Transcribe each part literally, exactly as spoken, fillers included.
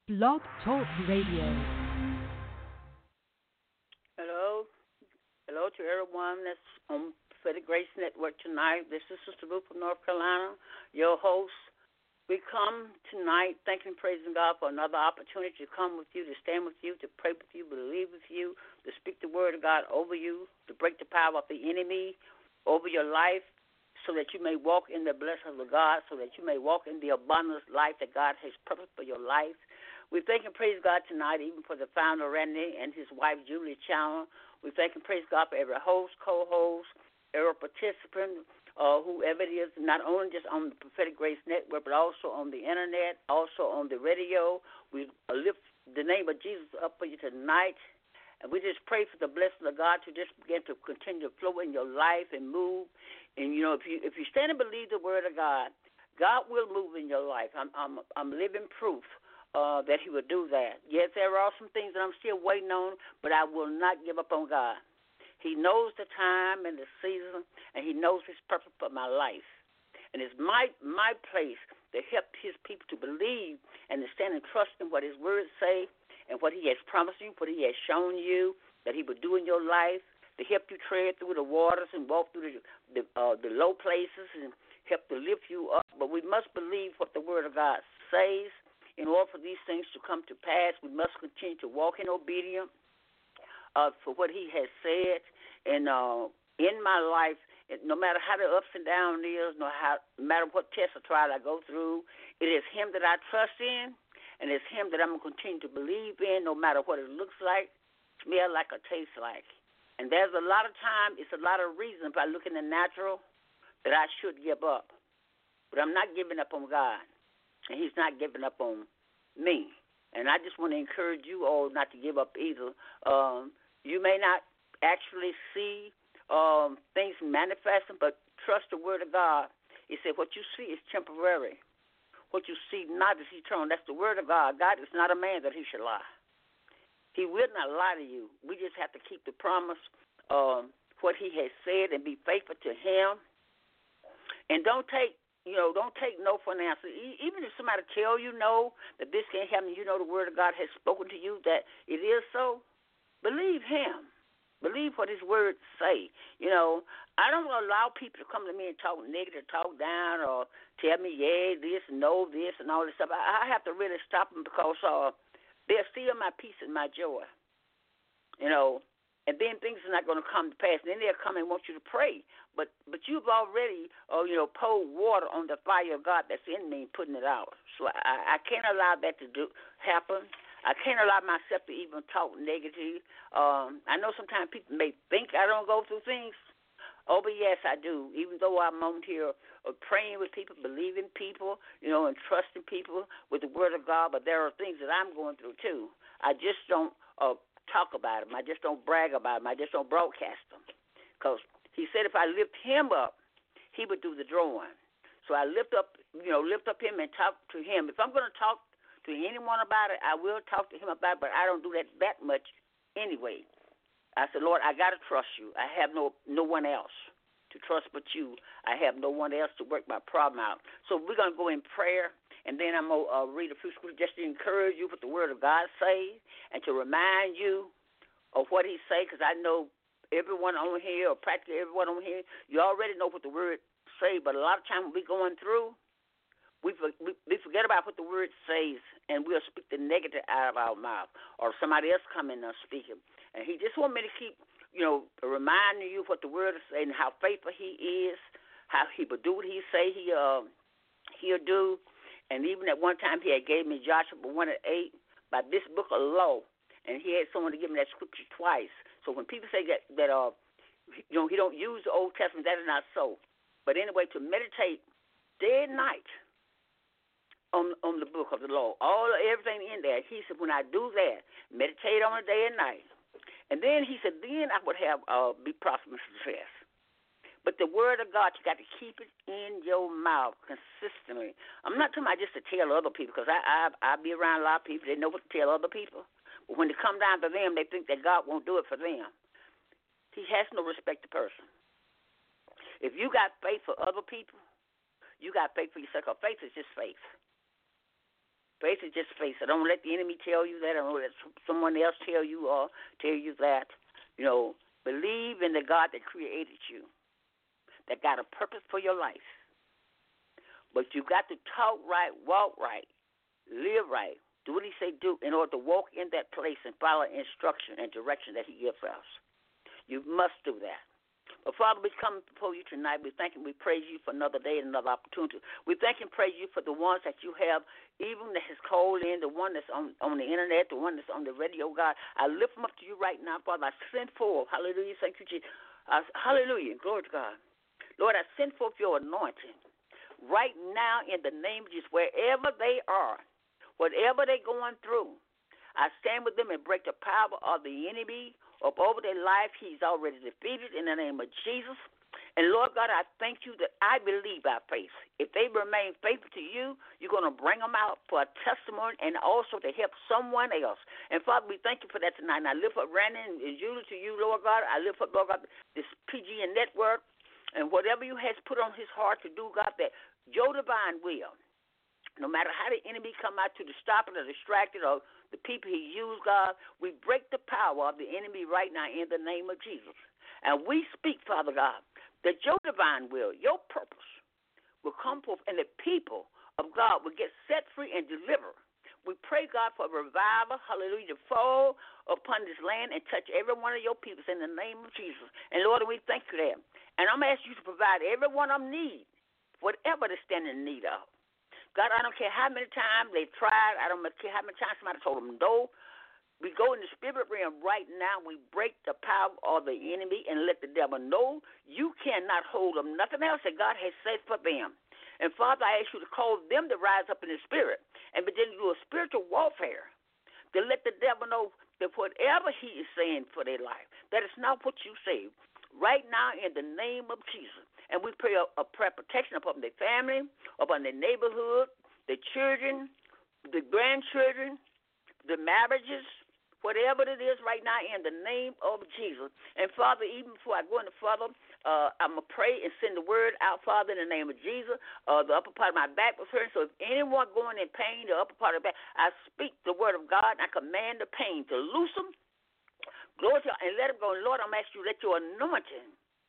Blog Talk Radio. Hello. Hello to everyone that's on Prophetic Grace Network tonight. This is Sister Ruth from North Carolina, your host. We come tonight thanking and praising God for another opportunity to come with you, to stand with you, to pray with you, believe with you, to speak the word of God over you, to break the power of the enemy over your life so that you may walk in the blessings of God, so that you may walk in the abundant life that God has purposed for your life. We thank and praise God tonight, even for the founder, Randy, and his wife, Julie Challen. We thank and praise God for every host, co-host, every participant, uh, whoever it is, not only just on the Prophetic Grace Network, but also on the Internet, also on the radio. We lift the name of Jesus up for you tonight. And we just pray for the blessing of God to just begin to continue to flow in your life and move. And, you know, if you if you stand and believe the word of God, God will move in your life. I'm I'm, I'm living proof uh, that he will do that. Yes, there are some things that I'm still waiting on, but I will not give up on God. He knows the time and the season, and he knows his purpose for my life. And it's my my place to help his people to believe and to stand and trust in what his words say and what he has promised you, what he has shown you that he will do in your life, to help you tread through the waters and walk through the the, uh, the low places and help to lift you up. But we must believe what the word of God says. In order for these things to come to pass, we must continue to walk in obedience uh, for what he has said. And uh, in my life, no matter how the ups and downs is, no, how, no matter what tests or trials I go through, it is him that I trust in, and it's him that I'm going to continue to believe in, no matter what it looks like, smell like, or taste like. And there's a lot of time, it's a lot of reasons if I look in the natural that I should give up. But I'm not giving up on God, and he's not giving up on me. And I just want to encourage you all not to give up either. Um, you may not actually see um, things manifesting, but trust the word of God. He said what you see is temporary. What you see not is eternal. That's the word of God. God is not a man that he should lie. He will not lie to you. We just have to keep the promise, um, what he has said, and be faithful to him. And don't take, you know, don't take no for an answer. E- even if somebody tell you no, that this can't happen, you know the word of God has spoken to you that it is so, believe him. Believe what his words say. You know, I don't allow people to come to me and talk negative, talk down, or tell me, yeah, this, no, this, and all this stuff. I, I have to really stop them because uh, they're steal my peace and my joy. You know, and then things are not going to come to pass. And then they'll come and want you to pray. But but you've already, uh, you know, poured water on the fire of God that's in me, putting it out. So I, I can't allow that to do happen. I can't allow myself to even talk negative. Um, I know sometimes people may think I don't go through things. Oh, but yes, I do. Even though I'm on here uh, praying with people, believing people, you know, and trusting people with the word of God, but there are things that I'm going through too. I just don't uh, talk about them. I just don't brag about them. I just don't broadcast them. Because he said if I lift him up, he would do the drawing. So I lift up, you know, lift up him and talk to him. If I'm going to talk to anyone about it, I will talk to him about it, but I don't do that that much anyway. I said, Lord, I got to trust you. I have no no one else to trust but you. I have no one else to work my problem out. So we're going to go in prayer, and then I'm going to uh, read a few scriptures just to encourage you what the word of God says and to remind you of what he say, because I know everyone on here, or practically everyone on here, you already know what the word say, but a lot of times we're going through, We, we we forget about what the word says, and we'll speak the negative out of our mouth, or somebody else come in and speak it. And he just want me to keep, you know, reminding you what the word is saying, how faithful he is, how he will do what he say he uh, he'll do. And even at one time he had gave me Joshua one and eight by this book of law, and he had someone to give me that scripture twice. So when people say that that uh, you know, he don't use the Old Testament, that is not so. But anyway, to meditate day and night on on the book of the law, all everything in there. He said, when I do that, meditate on it day and night, and then he said, then I would have uh, be prosperous and success. But the word of God, you got to keep it in your mouth consistently. I'm not talking about just to tell other people, because I I I be around a lot of people. They know what to tell other people, but when it come down to them, they think that God won't do it for them. He has no respect to person. If you got faith for other people, you got faith for yourself. Faith is just faith. Faith is just faith. So don't let the enemy tell you that. Don't let someone else tell you or tell you that. You know, believe in the God that created you, that got a purpose for your life. But you got to talk right, walk right, live right, do what he say do in order to walk in that place and follow instruction and direction that he gives us. You must do that. But, Father, we come before you tonight. We thank and we praise you for another day and another opportunity. We thank and praise you for the ones that you have, even that has called in, the one that's on, on the internet, the one that's on the radio, God. I lift them up to you right now, Father. I send forth, hallelujah, thank you, Jesus. Uh, hallelujah, glory to God. Lord, I send forth your anointing right now in the name of Jesus, wherever they are, whatever they're going through. I stand with them and break the power of the enemy up over their life. He's already defeated in the name of Jesus. And, Lord God, I thank you that I believe by faith. If they remain faithful to you, you're going to bring them out for a testimony and also to help someone else. And, Father, we thank you for that tonight. And I lift up Randy and Julie to you, Lord God. I lift up, Lord God, this P G N network and whatever you has put on his heart to do, God, that your divine will, no matter how the enemy come out to stop it or distract it or the people he used, God, we break the power of the enemy right now in the name of Jesus. And we speak, Father God, that your divine will, your purpose will come forth and the people of God will get set free and delivered. We pray, God, for revival, hallelujah, to fall upon this land and touch every one of your people in the name of Jesus. And, Lord, we thank you there. And I'm asking you to provide every one of them need, whatever they stand in need of. God, I don't care how many times they've tried. I don't care how many times somebody told them no. We go in the spirit realm right now. We break the power of the enemy and let the devil know you cannot hold them. Nothing else that God has said for them. And, Father, I ask you to cause them to rise up in the spirit and begin to do a spiritual warfare to let the devil know that whatever he is saying for their life, that it's not what you say. Right now, in the name of Jesus. And we pray a, a prayer protection upon their family, upon their neighborhood, the children, the grandchildren, the marriages, whatever it is right now in the name of Jesus. And, Father, even before I go into further, uh, I'm going to pray and send the word out, Father, in the name of Jesus. Uh, the upper part of my back was hurting, so if anyone going in pain, the upper part of the back, I speak the word of God, and I command the pain to loose them. Glory to God, and let them go. Lord, I'm asking you, let your anointing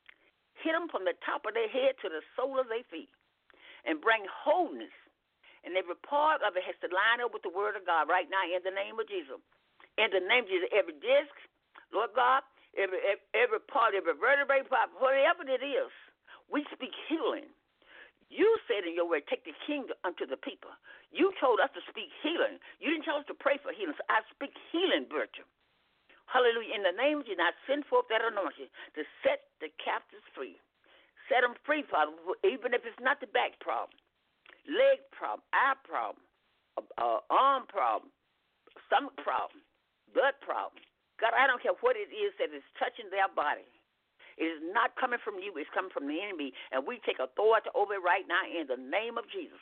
hit them from the top of their head to the sole of their feet and bring wholeness. And every part of it has to line up with the word of God right now in the name of Jesus. In the name of Jesus, every disc, Lord God, every, every, every part, every vertebrae part, whatever it is, we speak healing. You said in your word, take the kingdom unto the people. You told us to speak healing. You didn't tell us to pray for healing. So I speak healing virtue. Hallelujah. In the name of Jesus, I send forth that anointing to set the captives free. Set them free, Father, even if it's not the back problem, leg problem, eye problem, uh, arm problem, stomach problem, blood problem. God, I don't care what it is that is touching their body. It is not coming from you. It's coming from the enemy, and we take authority over it right now in the name of Jesus.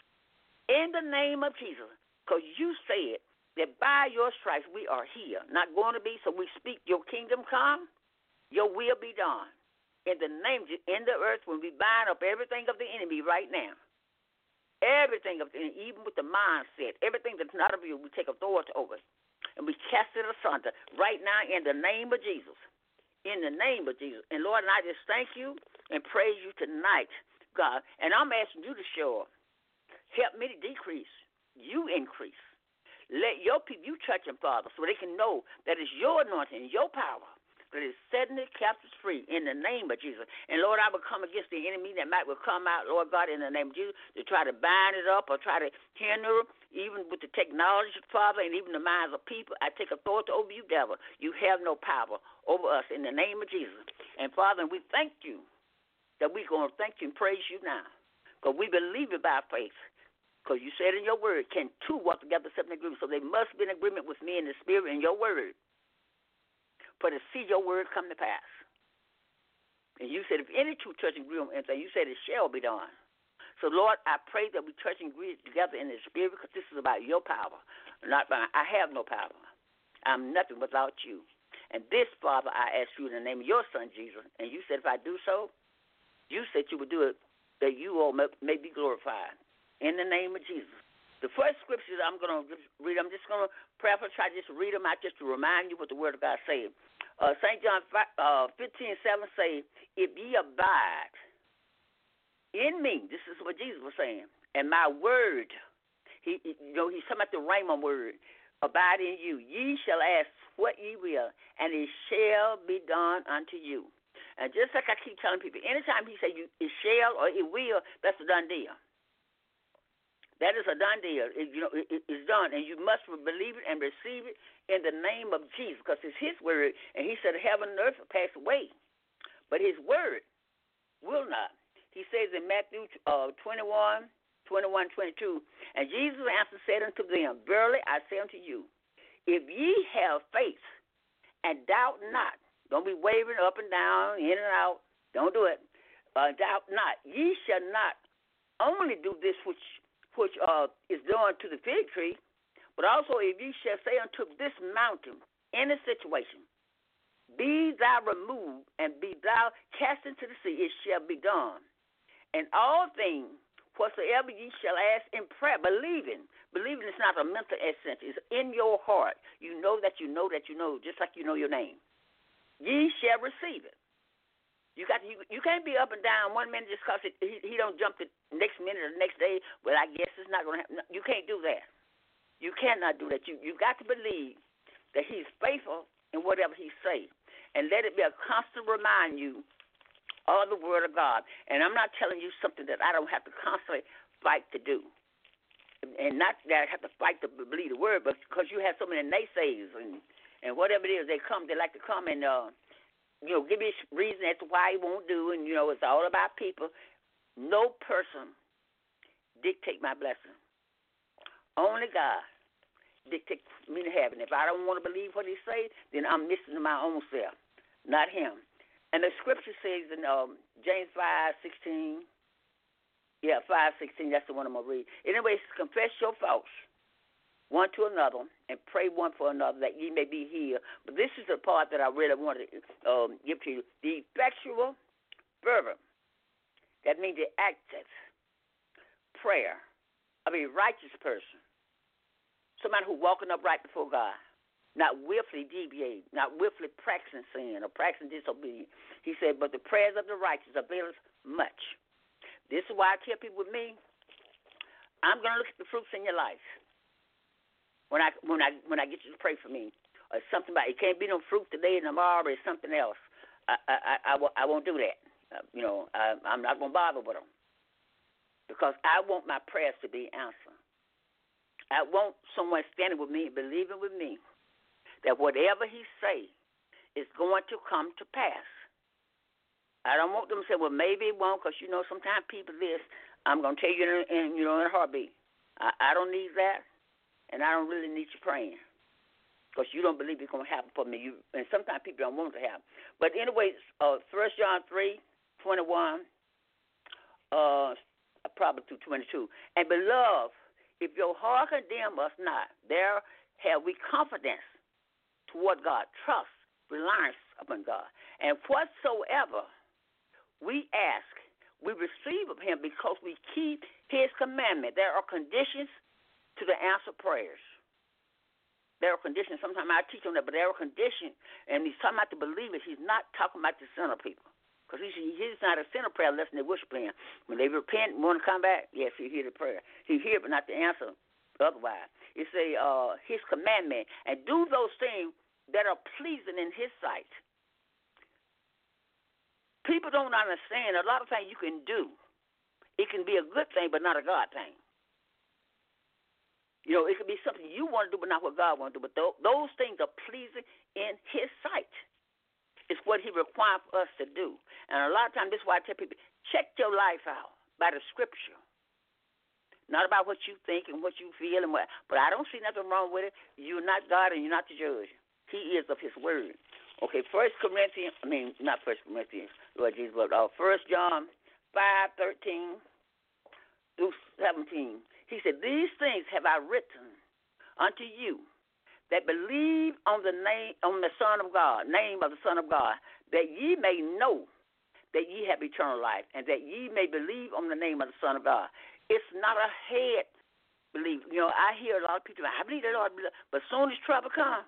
In the name of Jesus, because you said that by your stripes we are here, not going to be, so we speak your kingdom come, your will be done. In the name of Jesus, in the earth, when we bind up everything of the enemy right now, everything of the, even with the mindset, everything that's not of you, we take authority over it, and we cast it asunder right now in the name of Jesus. In the name of Jesus. And, Lord, and I just thank you and praise you tonight, God. And I'm asking you to show up. Help me to decrease. You increase. Let your people, you touch them, Father, so they can know that it's your anointing, your power that is setting the captives free in the name of Jesus. And, Lord, I will come against the enemy that might will come out, Lord God, in the name of Jesus, to try to bind it up or try to hinder, even with the technology, Father, and even the minds of people. I take authority over you, devil. You have no power over us in the name of Jesus. And, Father, we thank you that we're going to thank you and praise you now, because we believe it by faith. Because you said in your word, can two walk together except in agreement? So they must be in agreement with me in the spirit and your word for to see your word come to pass. And you said, if any two touch and agree on anything, you said it shall be done. So, Lord, I pray that we touch and agree together in the spirit, because this is about your power, not mine. I have no power. I'm nothing without you. And this, Father, I ask you in the name of your Son, Jesus. And you said if I do so, you said you would do it, that you all may, may be glorified. In the name of Jesus, The first scriptures I'm going to read, I'm just going to prayerfully try to just read them out just to remind you what the Word of God says. Uh, Saint John uh, fifteen seven say, if ye abide in me, this is what Jesus was saying, and my word, he, he you know, he's talking about the Rhema word, abide in you. Ye shall ask what ye will, and it shall be done unto you. And just like I keep telling people, anytime he say you, it shall or it will, that's a done deal. That is a done deal. It, you know, it, it's done, and you must believe it and receive it in the name of Jesus, because it's His word. And He said, "Heaven and earth will pass away, but His word will not." He says in Matthew uh, twenty-one, twenty-one, twenty-two, and Jesus answered said unto them, "Verily I say unto you, if ye have faith and doubt not," don't be wavering up and down, in and out. Don't do it. Uh, doubt not. Ye shall not only do this which which uh, is done to the fig tree, but also if ye shall say unto this mountain, in a situation, be thou removed and be thou cast into the sea, it shall be done. And all things whatsoever ye shall ask in prayer, believing. Believing is not a mental essence. It's in your heart. You know that you know that you know, just like you know your name. Ye shall receive it. You got to, you, you can't be up and down one minute just because he, he don't jump the next minute or the next day. Well, I guess it's not going to happen. You can't do that. You cannot do that. You you got to believe that He's faithful in whatever He say, and let it be a constant remind you of the Word of God. And I'm not telling you something that I don't have to constantly fight to do, and not that I have to fight to believe the Word, but because you have so many naysayers and and whatever it is, they come. They like to come and. Uh, You know, give me a reason as to why he won't do, and, you know, it's all about people. No person dictate my blessing. Only God dictates me to heaven. If I don't want to believe what he says, then I'm missing my own self, not him. And the scripture says in um, James five sixteen, yeah, five sixteen, that's the one I'm going to read. Anyway, confess your faults one to another, and pray one for another that ye may be healed. But this is the part that I really want to um, give to you. The effectual, fervent, that means the active prayer of a righteous person, somebody who's walking upright before God, not willfully deviate, not willfully practicing sin or practicing disobedience. He said, but the prayers of the righteous availeth much. This is why I tell people with me, I'm going to look at the fruits in your life. When I when I when I get you to pray for me, or something about it can't be no fruit today and tomorrow, it's something else. I I I, I, won't, I won't do that. Uh, you know, I, I'm not gonna bother with them because I want my prayers to be answered. I want someone standing with me, believing with me that whatever he say is going to come to pass. I don't want them to say, well, maybe it won't, because you know sometimes people this. I'm gonna tell you in, in you know in a heartbeat. I, I don't need that. And I don't really need you praying because you don't believe it's going to happen for me. You, and sometimes people don't want it to happen. But anyway, uh, First John three, twenty-one, uh, probably through twenty-two. And beloved, if your heart condemn us not, there have we confidence toward God, trust, reliance upon God. And whatsoever we ask, we receive of him because we keep his commandment. There are conditions to the answered prayers. There are conditions. Sometimes I teach on that, but there are conditions, and he's talking about the believers. He's not talking about the sinner people, because he's, he's not a sinner prayer unless they worship him. When they repent and want to come back, yes, he hear the prayer. He hear, but not the answer otherwise. It's a uh, his commandment, and do those things that are pleasing in his sight. People don't understand. A lot of things you can do, it can be a good thing, but not a God thing. You know, it could be something you want to do, but not what God wants to do. But th- those things are pleasing in his sight. It's what he requires for us to do. And a lot of times, this is why I tell people, check your life out by the scripture. Not about what you think and what you feel, and what. But I don't see nothing wrong with it. You're not God and you're not the judge. He is of his word. Okay, First Corinthians, I mean, not First Corinthians, Lord Jesus, but uh, First John five, thirteen through seventeen. He said, these things have I written unto you that believe on the name on the Son of God, name of the Son of God, that ye may know that ye have eternal life, and that ye may believe on the name of the Son of God. It's not a head believe. You know, I hear a lot of people, I believe the Lord, but as soon as trouble comes,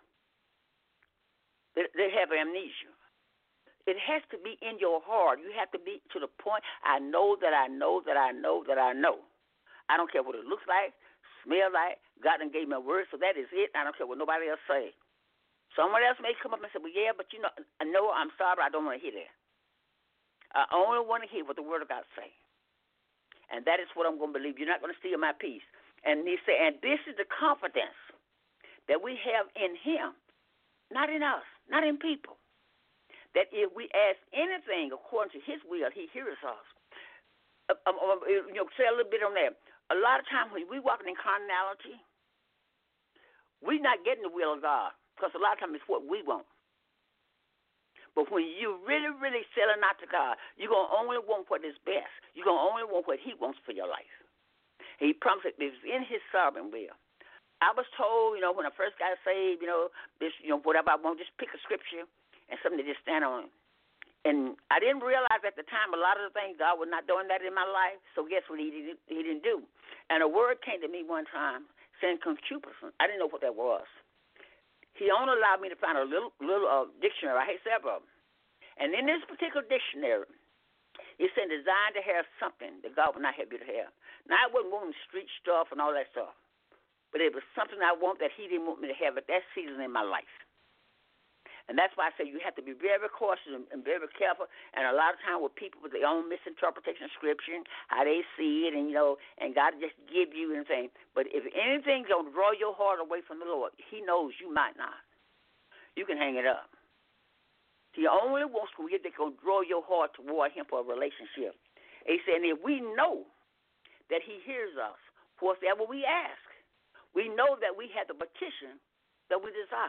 they, they have amnesia. It has to be in your heart. You have to be to the point, I know that I know that I know that I know. I don't care what it looks like, smell like. God done gave me a word, so that is it. I don't care what nobody else say. Someone else may come up and say, well, yeah, but you know, I know I'm sorry, I don't want to hear that. I only want to hear what the Word of God say. And that is what I'm going to believe. You're not going to steal my peace. And he said, and this is the confidence that we have in him, not in us, not in people. That if we ask anything according to his will, he hears us. Uh, um, uh, you know, say a little bit on that. A lot of times when we walking in carnality, we're not getting the will of God because a lot of times it's what we want. But when you really, really selling out to God, you're going to only want what is best. You're going to only want what he wants for your life. He promised it was in his sovereign will. I was told, you know, when I first got saved, you know, this, you know, whatever I want, just pick a scripture and something to just stand on. And I didn't realize at the time a lot of the things God was not doing that in my life. So guess what he didn't, he didn't do? And a word came to me one time saying concupiscence. I didn't know what that was. He only allowed me to find a little little uh, dictionary. I hate several of them. And in this particular dictionary, it said designed to have something that God would not have you to have. Now, I wasn't wanting street stuff and all that stuff, but it was something I want that he didn't want me to have at that season in my life. And that's why I say you have to be very cautious and, and very careful. And a lot of times with people with their own misinterpretation of Scripture, how they see it, and, you know, and God just give you anything. But if anything's going to draw your heart away from the Lord, he knows you might not. You can hang it up. He only wants to get that going to draw your heart toward him for a relationship. And he said, and if we know that he hears us, whatever we ask, we know that we have the petition that we desire.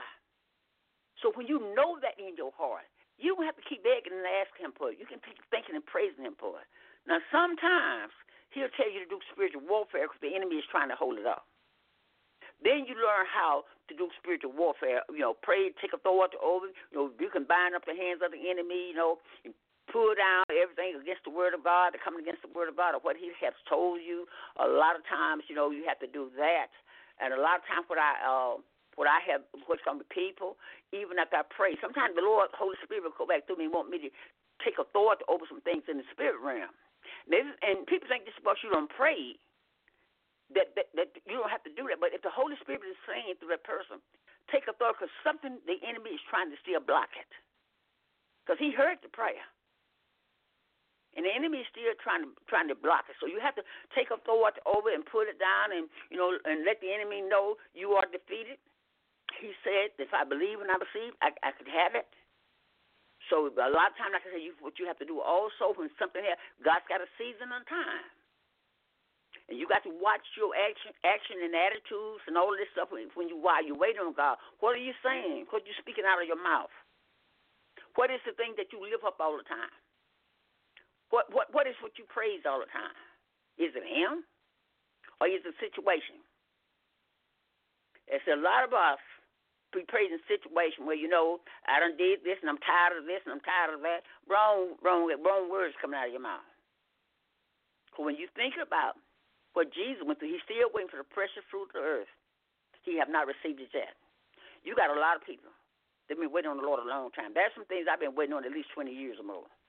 So when you know that in your heart, you don't have to keep begging and asking him for it. You can keep thinking and praising him for it. Now, sometimes he'll tell you to do spiritual warfare because the enemy is trying to hold it up. Then you learn how to do spiritual warfare. You know, pray, take authority over. You know, you can bind up the hands of the enemy, you know, and pull down everything against the word of God, to come against the word of God or what he has told you. A lot of times, you know, you have to do that. And a lot of times what I uh, what I have, what's on the people, even after I pray, sometimes the Lord, Holy Spirit will go back through me and want me to take authority over some things in the spirit realm. And, and people think just because you don't pray, that, that, that you don't have to do that. But if the Holy Spirit is saying through that person, take authority because something the enemy is trying to still block it. Because he heard the prayer. And the enemy is still trying to trying to block it. So you have to take authority over and put it down and, you know, and let the enemy know you are defeated. He said, if I believe and I receive, I, I could have it. So a lot of times, like I said, you, what you have to do also when something happens, God's got a season and time. And you got to watch your action action and attitudes and all this stuff when, when you while you're waiting on God. What are you saying? What are you speaking out of your mouth? What is the thing that you live up all the time? What what what is what you praise all the time? Is it him? Or is it a situation? It's a lot of us be praising a situation where, you know, I done did this and I'm tired of this and I'm tired of that. Wrong, wrong, wrong words coming out of your mouth. When you think about what Jesus went through, he's still waiting for the precious fruit of the earth. He have not received it yet. You got a lot of people that have been waiting on the Lord a long time. There's some things I've been waiting on at least twenty years or more.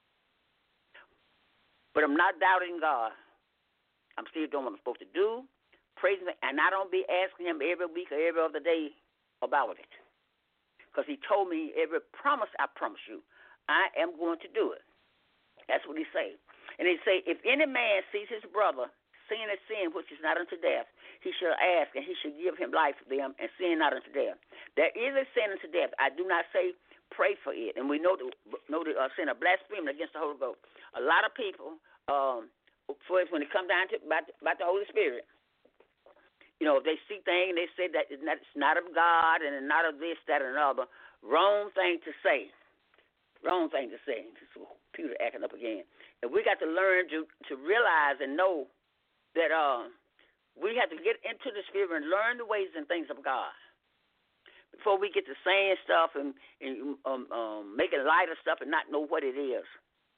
But I'm not doubting God. I'm still doing what I'm supposed to do, praising him, and I don't be asking him every week or every other day about it. Because he told me every promise I promise you, I am going to do it. That's what he say. And he say, if any man sees his brother sin a sin which is not unto death, he shall ask, and he shall give him life for them, and sin not unto death. There is a sin unto death. I do not say pray for it. And we know the, know the uh, sin of blasphemy against the Holy Ghost. A lot of people, um, first when it comes down to about, about the Holy Spirit, you know, if they see things and they say that it's not, it's not of God and not of this, that, and another, wrong thing to say. Wrong thing to say. This computer acting up again. And we got to learn to, to realize and know that uh, we have to get into the Spirit and learn the ways and things of God before we get to saying stuff and, and um, um, making light of stuff and not know what it is.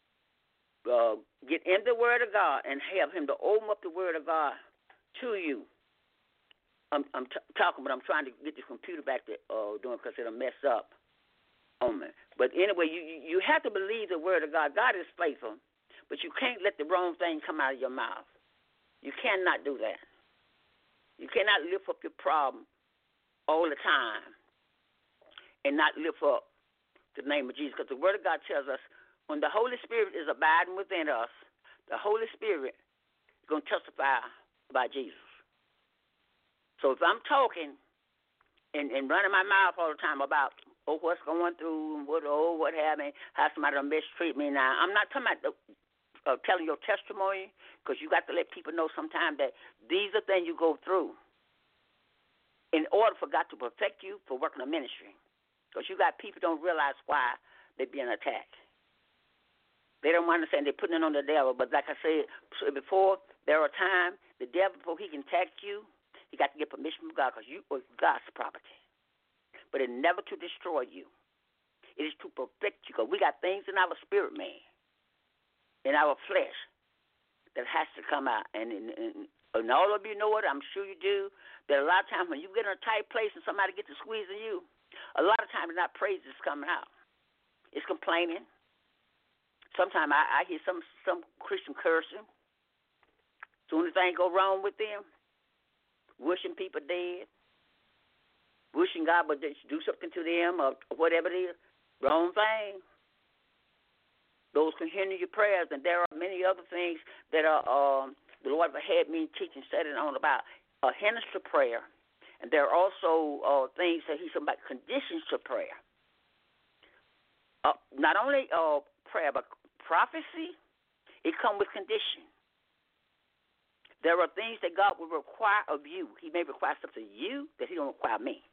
Uh, get in the Word of God and have him to open up the Word of God to you. I'm, I'm t- talking, but I'm trying to get this computer back to uh, doing because it'll mess up on me. But anyway, you, you you have to believe the word of God. God is faithful, but you can't let the wrong thing come out of your mouth. You cannot do that. You cannot lift up your problem all the time and not lift up the name of Jesus, because the word of God tells us when the Holy Spirit is abiding within us, the Holy Spirit is going to testify about Jesus. So if I'm talking and, and running my mouth all the time about, oh, what's going through, what, oh, what happened, how somebody will mistreat me now, I'm not talking about the, uh, telling your testimony, because you got to let people know sometimes that these are things you go through in order for God to perfect you for working a ministry. Because you got people don't realize why they're being attacked. They don't understand they're putting it on the devil. But like I said before, there are times the devil, before he can attack you, he got to get permission from God, because you are God's property. But it's never to destroy you. It is to perfect you, because we got things in our spirit, man, in our flesh, that has to come out. And, and, and, and all of you know it, I'm sure you do, that a lot of times when you get in a tight place and somebody gets to squeezing you, a lot of times it's not praise that's coming out. It's complaining. Sometimes I, I hear some some Christian cursing. Soon as things go wrong with them, wishing people dead, wishing God would do something to them or whatever it is. Wrong thing. Those can hinder your prayers, and there are many other things that are um, the Lord had me teaching, studying on about uh, hindrance to prayer. And there are also uh, things that he's about conditions to prayer. Uh, not only uh, prayer, but prophecy, it comes with condition. There are things that God will require of you. He may require something of you that he don't require me.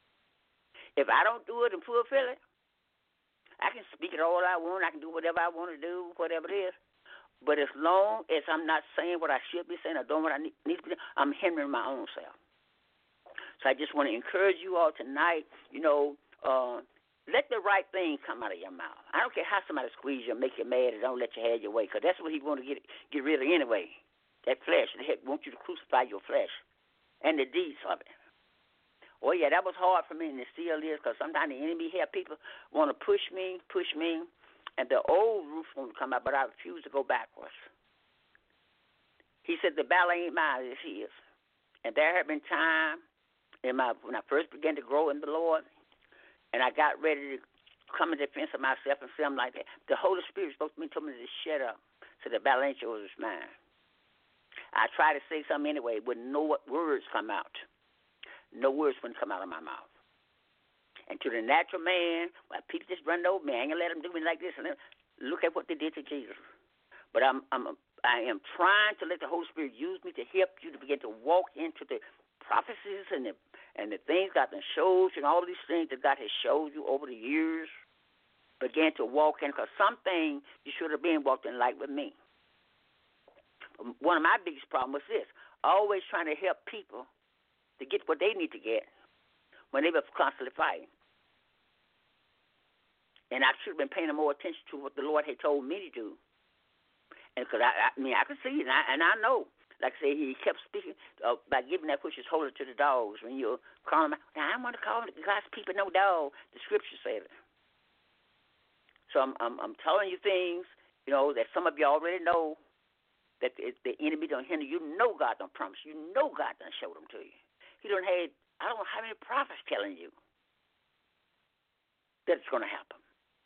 If I don't do it and fulfill it, I can speak it all I want. I can do whatever I want to do, whatever it is. But as long as I'm not saying what I should be saying or doing what I need, need to be doing, I'm hindering my own self. So I just want to encourage you all tonight, you know, uh, let the right thing come out of your mouth. I don't care how somebody squeeze you and make you mad and don't let you have your way, because that's what he want to get get rid of anyway, that flesh. He want you to crucify your flesh and the deeds of it. Oh, yeah, that was hard for me, and it still is, because sometimes the enemy have people want to push me, push me, and the old roof won't come out, but I refuse to go backwards. He said the battle ain't mine, it's his. And there have been times in my, when I first began to grow in the Lord, and I got ready to come in defense of myself and something like that, the Holy Spirit spoke to me and told me to shut up. So the battle ain't yours, it's mine. I tried to say something anyway, but no words come out. No words wouldn't come out of my mouth. And to the natural man, well, people just run over me. I ain't gonna let them do me like this. And then look at what they did to Jesus. But I'm, I'm, I am trying to let the Holy Spirit use me to help you to begin to walk into the prophecies and the and the things God has showed you, and all these things that God has showed you over the years. Begin to walk in, because something you should have been walked in like with me. One of my biggest problems was this: always trying to help people to get what they need to get when they were constantly fighting. And I should have been paying more attention to what the Lord had told me to do. And because I, I mean, I could see it, and I, and I know. Like I say, he kept speaking uh, by giving that which is holy to the dogs. When you're calling them, I don't want to call God's people no dog. The Scripture said it. So I'm, I'm, I'm telling you things, you know, that some of you already know, that the, the enemy don't hinder. You know God don't promise. You know God done showed them to you. He don't have, I don't know how many prophets telling you that it's going to happen.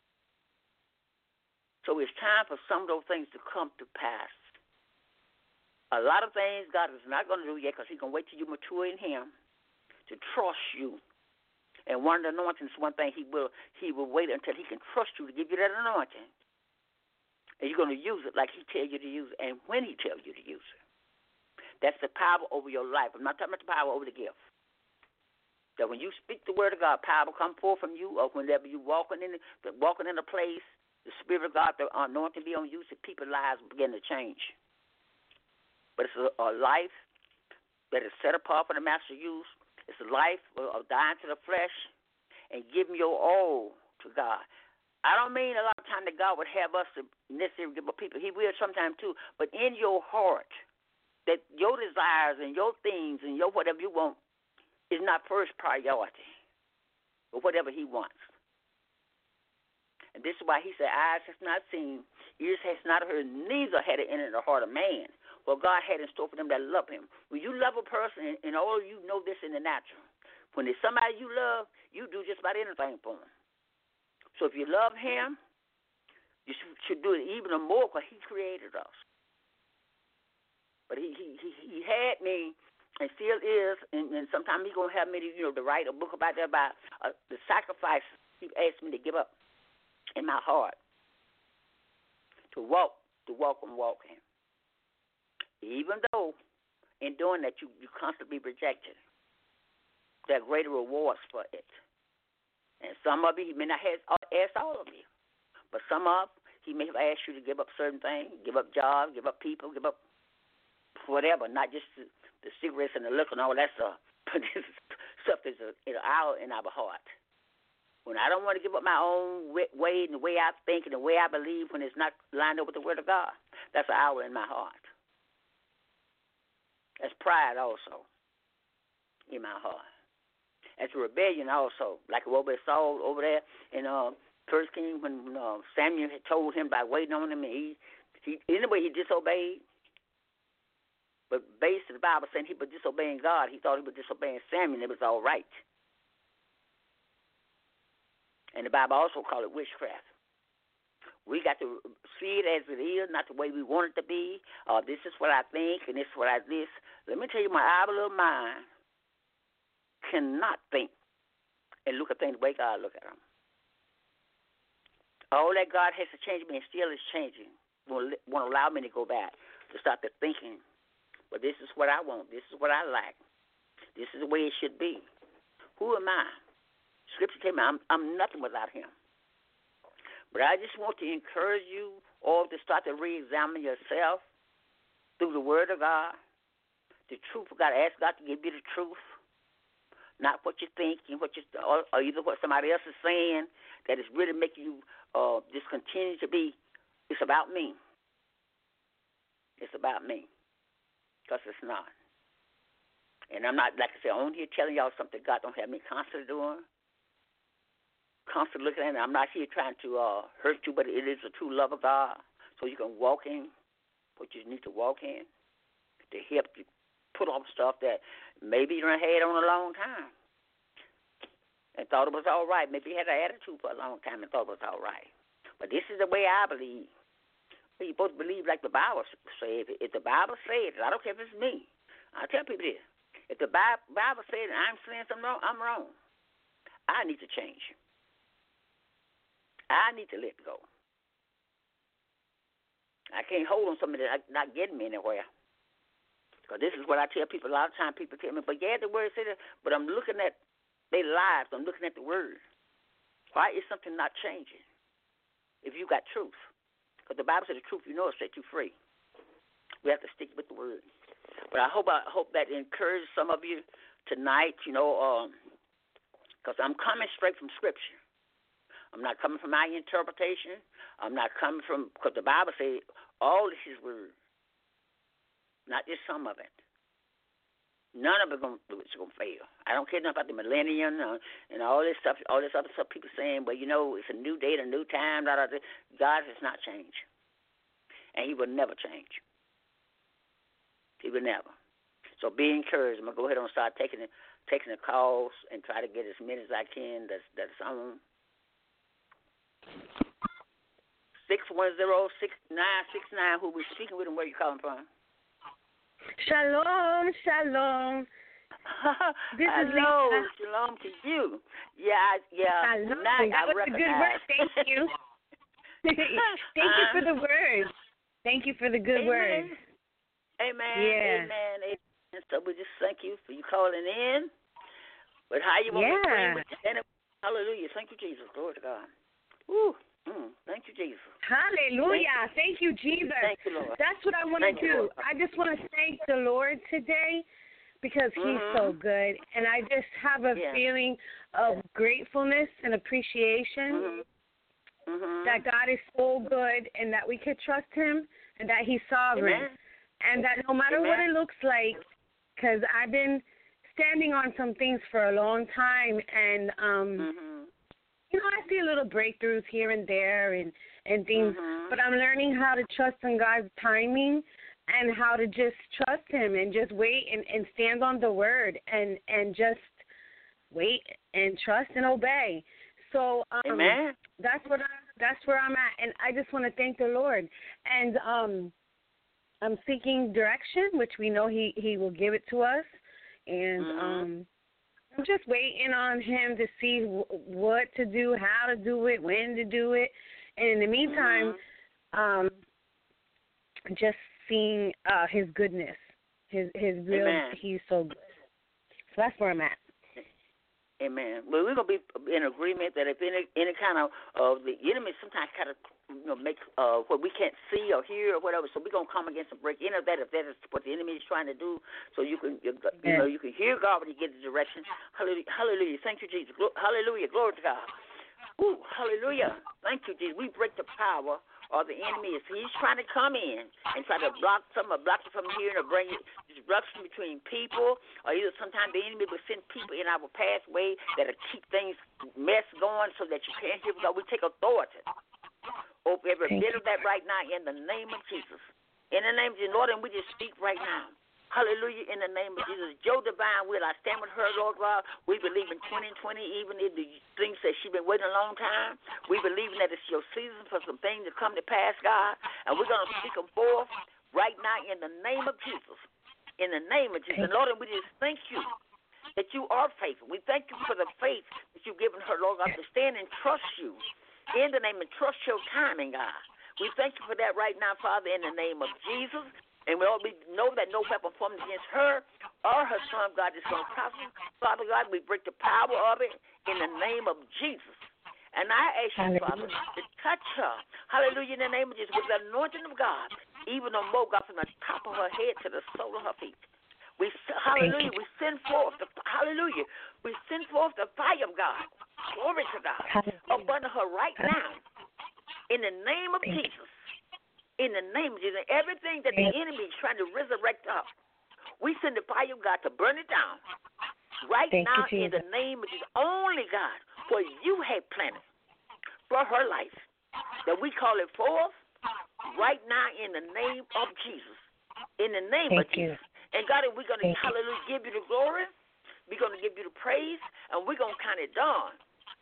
So it's time for some of those things to come to pass. A lot of things God is not going to do yet, because he's going to wait till you mature in him to trust you. And one of the anointings, one thing he will, he will wait until he can trust you to give you that anointing. And you're going to use it like he tells you to use it and when he tells you to use it. That's the power over your life. I'm not talking about the power over the gift. That when you speak the word of God, power will come forth from you, or whenever you're walking in, the, walking in a place, the Spirit of God, the anointing be on you, so people's lives begin to change. But it's a, a life that is set apart for the master use. It's a life of dying to the flesh and giving your all to God. I don't mean a lot of time that God would have us to necessarily give up people. He will sometimes too. But in your heart, that your desires and your things and your whatever you want, is not first priority, but whatever he wants. And this is why he said, eyes has not seen, ears has not heard, neither had it entered the heart of man what God had in store for them that love him. When you love a person, and all of you know this in the natural, when it's somebody you love, you do just about anything for them. So if you love him, you should do it even more because he created us. But he he he, he had me, and still is, and, and sometimes he's going to have me to, you know, to write a book about that, about uh, the sacrifice he asked me to give up in my heart to walk, to walk and walk him. Even though in doing that you, you constantly rejected, there are greater rewards for it. And some of you, he may not have asked all of you, but some of he may have asked you to give up certain things, give up jobs, give up people, give up whatever, not just the, the cigarettes and the liquor and all that stuff, but this stuff is a, an hour in our heart. When I don't want to give up my own way and the way I think and the way I believe when it's not lined up with the Word of God, that's an hour in my heart. That's pride also in my heart. That's a rebellion also, like what we saw over there in uh, First King when uh, Samuel had told him by waiting on him, and he, he anyway he disobeyed. But based on the Bible saying he was disobeying God, he thought he was disobeying Samuel, and it was all right. And the Bible also called it witchcraft. We got to see it as it is, not the way we want it to be. Uh, this is what I think, and this is what I this. Let me tell you, my our little mind cannot think and look at things the way God look at them. All that God has to change me and still is changing. Won't, won't allow me to go back to start the thinking. But this is what I want. This is what I like. This is the way it should be. Who am I? Scripture tells me I'm, I'm nothing without him. But I just want to encourage you all to start to re-examine yourself through the Word of God. The truth of God. Ask God to give you the truth, not what you think and what you, or, or either what somebody else is saying that is really making you uh, just continue to be. It's about me. It's about me, because it's not. And I'm not, like I said, on here telling y'all something God don't have me constantly doing. Constantly looking at it. I'm not here trying to uh, hurt you, but it is the true love of God, so you can walk in what you need to walk in to help you put off stuff that maybe you done had on a long time and thought it was all right. Maybe you had an attitude for a long time and thought it was all right. But this is the way I believe. You're supposed to believe like the Bible says. If the Bible says it, I don't care if it's me. I tell people this. If the Bible says it and I'm saying something wrong, I'm wrong. I need to change. I need to let go. I can't hold on something that's not getting me anywhere. Because this is what I tell people a lot of times. People tell me, but yeah, the Word says it, but I'm looking at their lives. I'm looking at the Word. Why is something not changing if you got truth? Because the Bible says the truth, you know, will set you free. We have to stick with the Word. But I hope I hope that encourages some of you tonight, you know, because um, I'm coming straight from Scripture. I'm not coming from my interpretation. I'm not coming from, because the Bible says all this is Word, not just some of it. None of it going to fail. I don't care enough about the millennium uh, and all this stuff, all this other stuff people saying, but you know, it's a new day, a new time. Blah, blah, blah. God has not changed, and he will never change. He will never. So be encouraged. I'm going to go ahead and start taking the, taking the calls and try to get as many as I can that's, that's on. six one zero, six nine six nine, who we're speaking with and where you calling from? Shalom, shalom. This is Hello, Lisa. Shalom to you. Yeah, yeah. Shalom. Now That I was a good word. Thank you. Thank you for the word. Thank you for the good Amen. word. Amen. Yeah. Amen. Amen. So we just thank you for you calling in. But how you want Yeah. me to pray with you? Hallelujah. Thank you, Jesus. Glory to God. Woo. Mm, thank you, Jesus. Hallelujah. Thank you, Jesus. Thank you, Lord. That's what I want to do. You, I just want to thank the Lord today because he's mm-hmm. so good. And I just have a yeah. feeling of gratefulness and appreciation mm-hmm. Mm-hmm. that God is so good and that we could trust him and that he's sovereign. Amen. And that no matter Amen. what it looks like, because I've been standing on some things for a long time, and um, mm-hmm. you know, I see a little breakthroughs here and there, and and things, mm-hmm. but I'm learning how to trust in God's timing, and how to just trust Him and just wait and, and stand on the word, and and just wait and trust and obey. So um, Amen. that's what I, that's where I'm at, and I just want to thank the Lord. And um, I'm seeking direction, which we know He He will give it to us, and mm-hmm. um, I'm just waiting on Him to see w- what to do, how to do it, when to do it, and in the meantime, mm-hmm. um, just seeing uh, His goodness, His His real. Amen. He's so good. So that's where I'm at. Amen. Well, we're gonna be in agreement that if any any kind of uh, the enemy sometimes kind of you know make uh, what we can't see or hear or whatever, so we're gonna come against and break any of that if that is what the enemy is trying to do. So you can you, you know you can hear God when you get the direction. Hallelujah. Hallelujah. Thank you, Jesus. Glo- hallelujah. Glory to God. Ooh, hallelujah. Thank you, Jesus. We break the power or the enemy is he's trying to come in and try to block some or block you from hearing or bring disruption between people, or either sometimes the enemy will send people in our pathway that'll keep things mess going so that you can't hear God. We take authority over every bit of that right now in the name of Jesus. In the name of the Lord, and we just speak right now. Hallelujah, in the name of Jesus. Joe Divine Will, I stand with her, Lord God. We believe in twenty twenty, even in the things that she's been waiting a long time. We believe that it's your season for some things to come to pass, God. And we're going to speak them forth right now in the name of Jesus. In the name of Jesus. And Lord, and we just thank you that you are faithful. We thank you for the faith that you've given her, Lord God, to stand and trust you in the name and trust your timing, God. We thank you for that right now, Father, in the name of Jesus. And we know that no weapon formed against her or her son, God, is going to prosper. Father God, we break the power of it in the name of Jesus. And I ask you, Father, to touch her. Hallelujah, in the name of Jesus, with the anointing of God, even the more, God, from the top of her head to the sole of her feet. We, hallelujah, we send forth the, hallelujah, we send forth the fire of God. Glory to God. Upon her right now, in the name of Jesus. In the name of Jesus, everything that the enemy is trying to resurrect up, we send the fire of God to burn it down. Right Thank now, you, in the name of Jesus, only God, what you have planted for her life, that we call it forth right now in the name of Jesus. In the name Thank of Jesus. You. And God, we're going to, hallelujah, give you the glory. We're going to give you the praise, and we're going to count it done.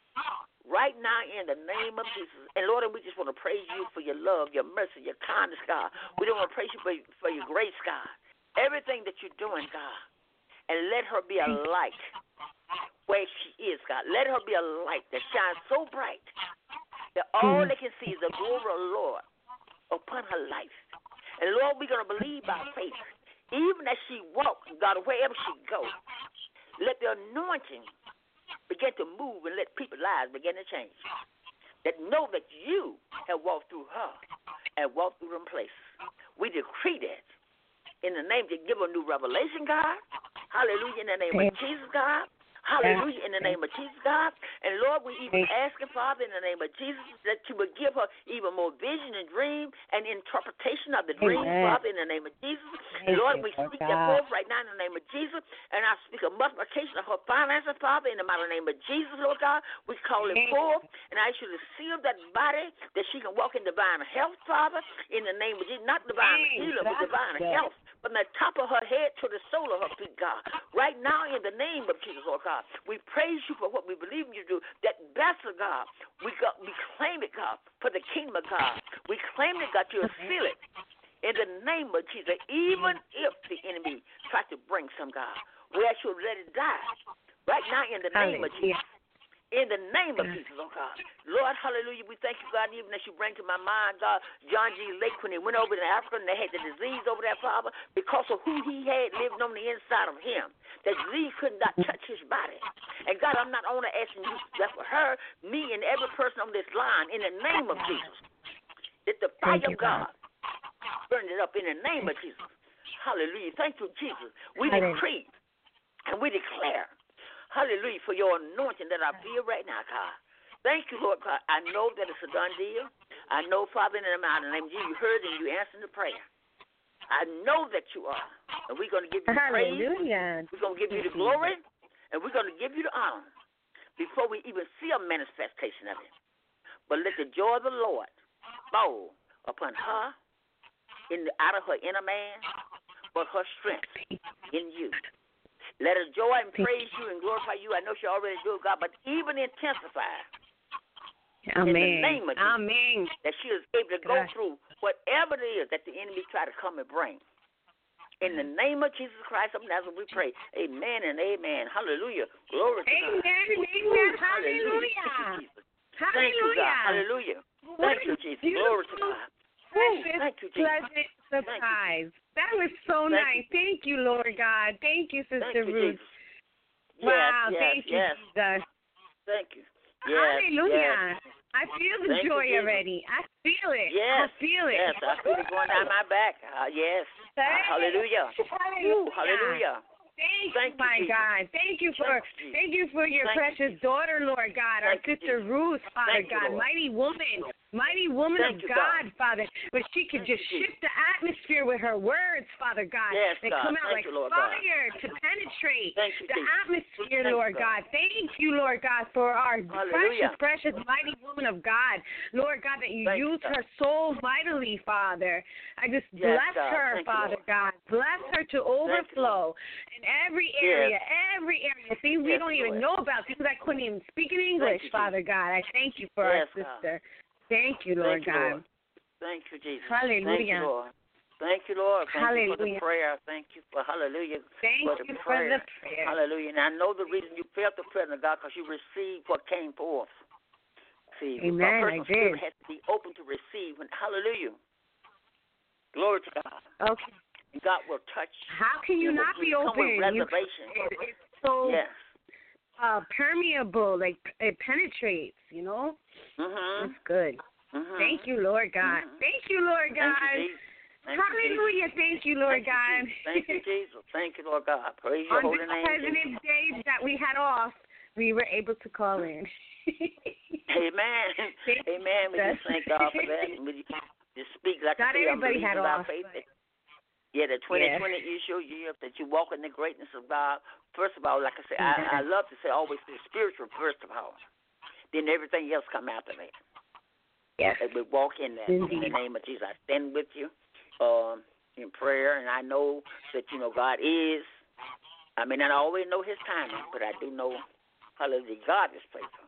Right now, in the name of Jesus. And Lord, we just want to praise you for your love, your mercy, your kindness, God. We don't want to praise you for, for your grace, God. Everything that you're doing, God. And let her be a light where she is, God. Let her be a light that shines so bright that all they can see is the glory of the Lord upon her life. And Lord, we're going to believe by faith. Even as she walks, God, wherever she goes, let the anointing begin to move and let people's lives begin to change. That know that you have walked through her and walked through them places. We decree that in the name to give a new revelation, God. Hallelujah, in the name of Jesus, God. Hallelujah, in the name of Jesus, God. And Lord, we even asking, Father, in the name of Jesus, that you would give her even more vision and dream and interpretation of the dreams, Father, in the name of Jesus. And Lord, we speak that forth right now in the name of Jesus. And I speak a multiplication of her finances, Father, in the mighty name of Jesus, Lord God. We call it forth. And I ask you to seal that body that she can walk in divine health, Father, in the name of Jesus. Not divine healing, but divine health. From the top of her head to the sole of her feet, God. Right now, in the name of Jesus, Lord God, we praise you for what we believe in you to do. That vessel, God, we got, we claim it, God, for the kingdom of God. We claim it, God, you'll seal it in the name of Jesus. Even if the enemy tries to bring some, God, we ask you to let it die. Right now, in the name of Jesus. In the name of Jesus, oh God. Lord, hallelujah, we thank you, God, even as you bring to my mind, God, John G. Lake, when he went over to Africa and they had the disease over there, Father, because of who he had living on the inside of him. That disease could not touch his body. And God, I'm not only asking you that for her, me, and every person on this line, in the name of Jesus, that the fire of God burn it up in the name of Jesus. Hallelujah. Thank you, Jesus. We decree and we declare, hallelujah, for your anointing that I feel right now, God. Thank you, Lord God. I know that it's a done deal. I know, Father, in the mighty name of Jesus, you heard and you answered the prayer. I know that you are. And we're going to give you the Hallelujah. praise. We're going to give you the glory. And we're going to give you the honor before we even see a manifestation of it. But let the joy of the Lord fall upon her, in the, out of her inner man, but her strength in you. Let her joy and praise you and glorify you. I know she already do, God, but even intensify. Amen. In the name of Jesus, Amen. that she is able to go through whatever it is that the enemy try to come and bring. In the name of Jesus Christ of Nazareth, we pray. Amen and amen. Hallelujah. Glory to amen, God. Amen. Hallelujah. Hallelujah. Thank you, God. Hallelujah. Thank you, Jesus. Glory to God. Precious, Thank you, Jesus. pleasant surprise. That was so Thank nice. you. Thank you, Lord God. Thank you, Sister Thank you, Ruth. Jesus. Wow. Yes, yes, Thank you, yes. Jesus. Thank you. Yes, Hallelujah. yes. I feel the Thank joy you, already. I feel it. Yes. I feel it. Yes, I feel it going down my back. Uh, yes. Uh, hallelujah. Hallelujah. Ooh, hallelujah. Thank, Thank you, my you, God. Thank you for Thank you, thank you for your Thank precious you, daughter, Lord God, our Thank you, sister Jesus. Ruth, Father Thank you, God, Lord. mighty woman, mighty woman Thank of you, God, God. Father, but she could Thank just you, shift the atmosphere with her words, Father God. Yes, They God. come out Thank like you, Lord God. fire to penetrate Thank you, the Jesus. atmosphere, Thank you, Lord God. God. Thank you, Lord God, for our Hallelujah. precious, precious, mighty woman of God, Lord God, that you Thank you, use God. her so mightily, Father. I just Yes, bless God. her, Thank you, Father Lord. God. Bless her to Thank you, overflow in every area, every area. See, we Yes, don't even Lord. know about things I couldn't even speak in English, you, Father God. I thank you for Yes, our God. sister. Thank you, Lord Thank you, God. Lord. Thank you, Jesus. Hallelujah. Thank you, Lord. Thank you, Lord. Thank you for the Hallelujah. prayer. Thank you for hallelujah. Thank for the you prayer. for the prayer. Hallelujah. And I know the reason you felt the presence of God because you received what came forth. See, Amen, a person's I did. spirit has to be open to receive. And hallelujah. Glory to God. Okay. And God will touch. How can you will not be come open? with You, reservation. it, it's so Yes. uh, permeable, like it penetrates, you know? Mm-hmm. It's good. Mm-hmm. Thank you, Lord God. Mm-hmm. Thank you, Lord God. Thank you, Jesus. Thank Hallelujah. You, Thank you, Lord Thank God. You, Thank you, Jesus. Thank you, Lord God. Praise your On holy this name. President's Day that we had off, we were able to call in. Amen. Thank Amen. We you. just thank God for that. And we just speak like Not I say, everybody I'm had believing by off, faith. but- That, yeah, the twenty twenty Yeah. is your year that you walk in the greatness of God. First of all, like I say, Amen. I, I love to say always the spiritual first of all. Then everything else come after that. Yes. That we walk in that Indeed. in the name of Jesus. I stand with you um, in prayer, and I know that you know God is. I mean, I always know His timing, but I do know, hallelujah, God is faithful.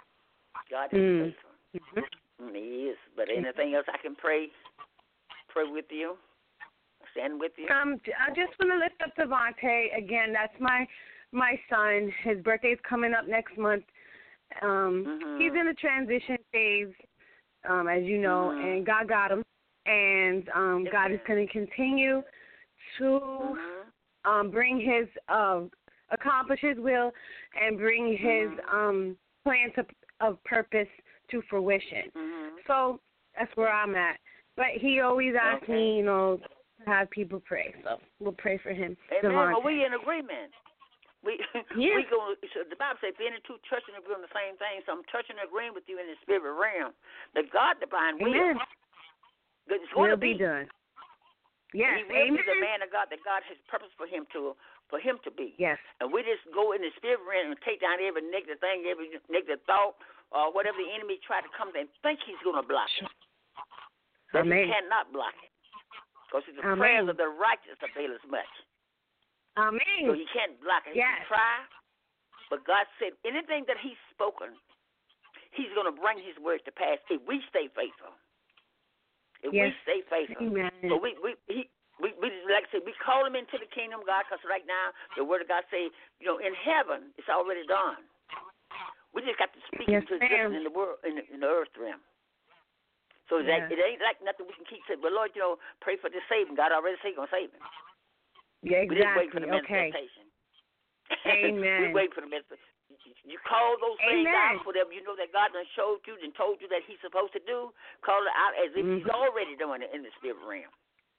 God is Mm. faithful. Mm, He is. But anything else I can pray, pray with you, stand with you. Um, I just want to lift up Devontae again. That's my my son. His birthday's coming up next month. Um, Mhm. He's in a transition phase, um, as you know, Mhm. and God got him. And um, Yes, God is ma'am. going to continue to Mhm. um, bring His uh, accomplish His will and bring His Mhm. um, plan to, of purpose to fruition. Mhm. So that's where I'm at. But he always asks Okay. me, you know, to have people pray. So we'll pray for him. Amen. Devontae. Well, we in agreement. We Yeah. we go. So the Bible says, "Being two touching and agreeing the same thing." So I'm touching and agreeing with you in the spirit realm. The God divine will. Amen. It's going Will to be. be done. Yes. He will Amen. be the man of God that God has purpose for him to for him to be. Yes. And we just go in the spirit realm and take down every negative thing, every negative thought, or whatever the enemy try to come and think he's going to block it. That Amen. he cannot block it. Because the Amen. prayers of the righteous avail as much. Amen. So he can't block it. He Yes. can try, but God said anything that he's spoken, he's going to bring his word to pass if we stay faithful. If Yes. we stay faithful. Amen. So we, we, he, we, we, like I said, we call him into the kingdom, God, because right now the word of God say, you know, in heaven it's already done. We just got to speak Yes, into ma'am. existence in the world, in the, in the earth realm. So it's Yeah. like, it ain't like nothing we can keep saying, well, Lord, you know, pray for this saving. God already said he's going to save him. Yeah, We just wait for exactly. the Okay. manifestation. Amen. we wait for the manifestation. You call those things Amen. out for them. You know that God done showed you and told you that he's supposed to do. Call it out as if Mhm. he's already doing it in the spirit realm.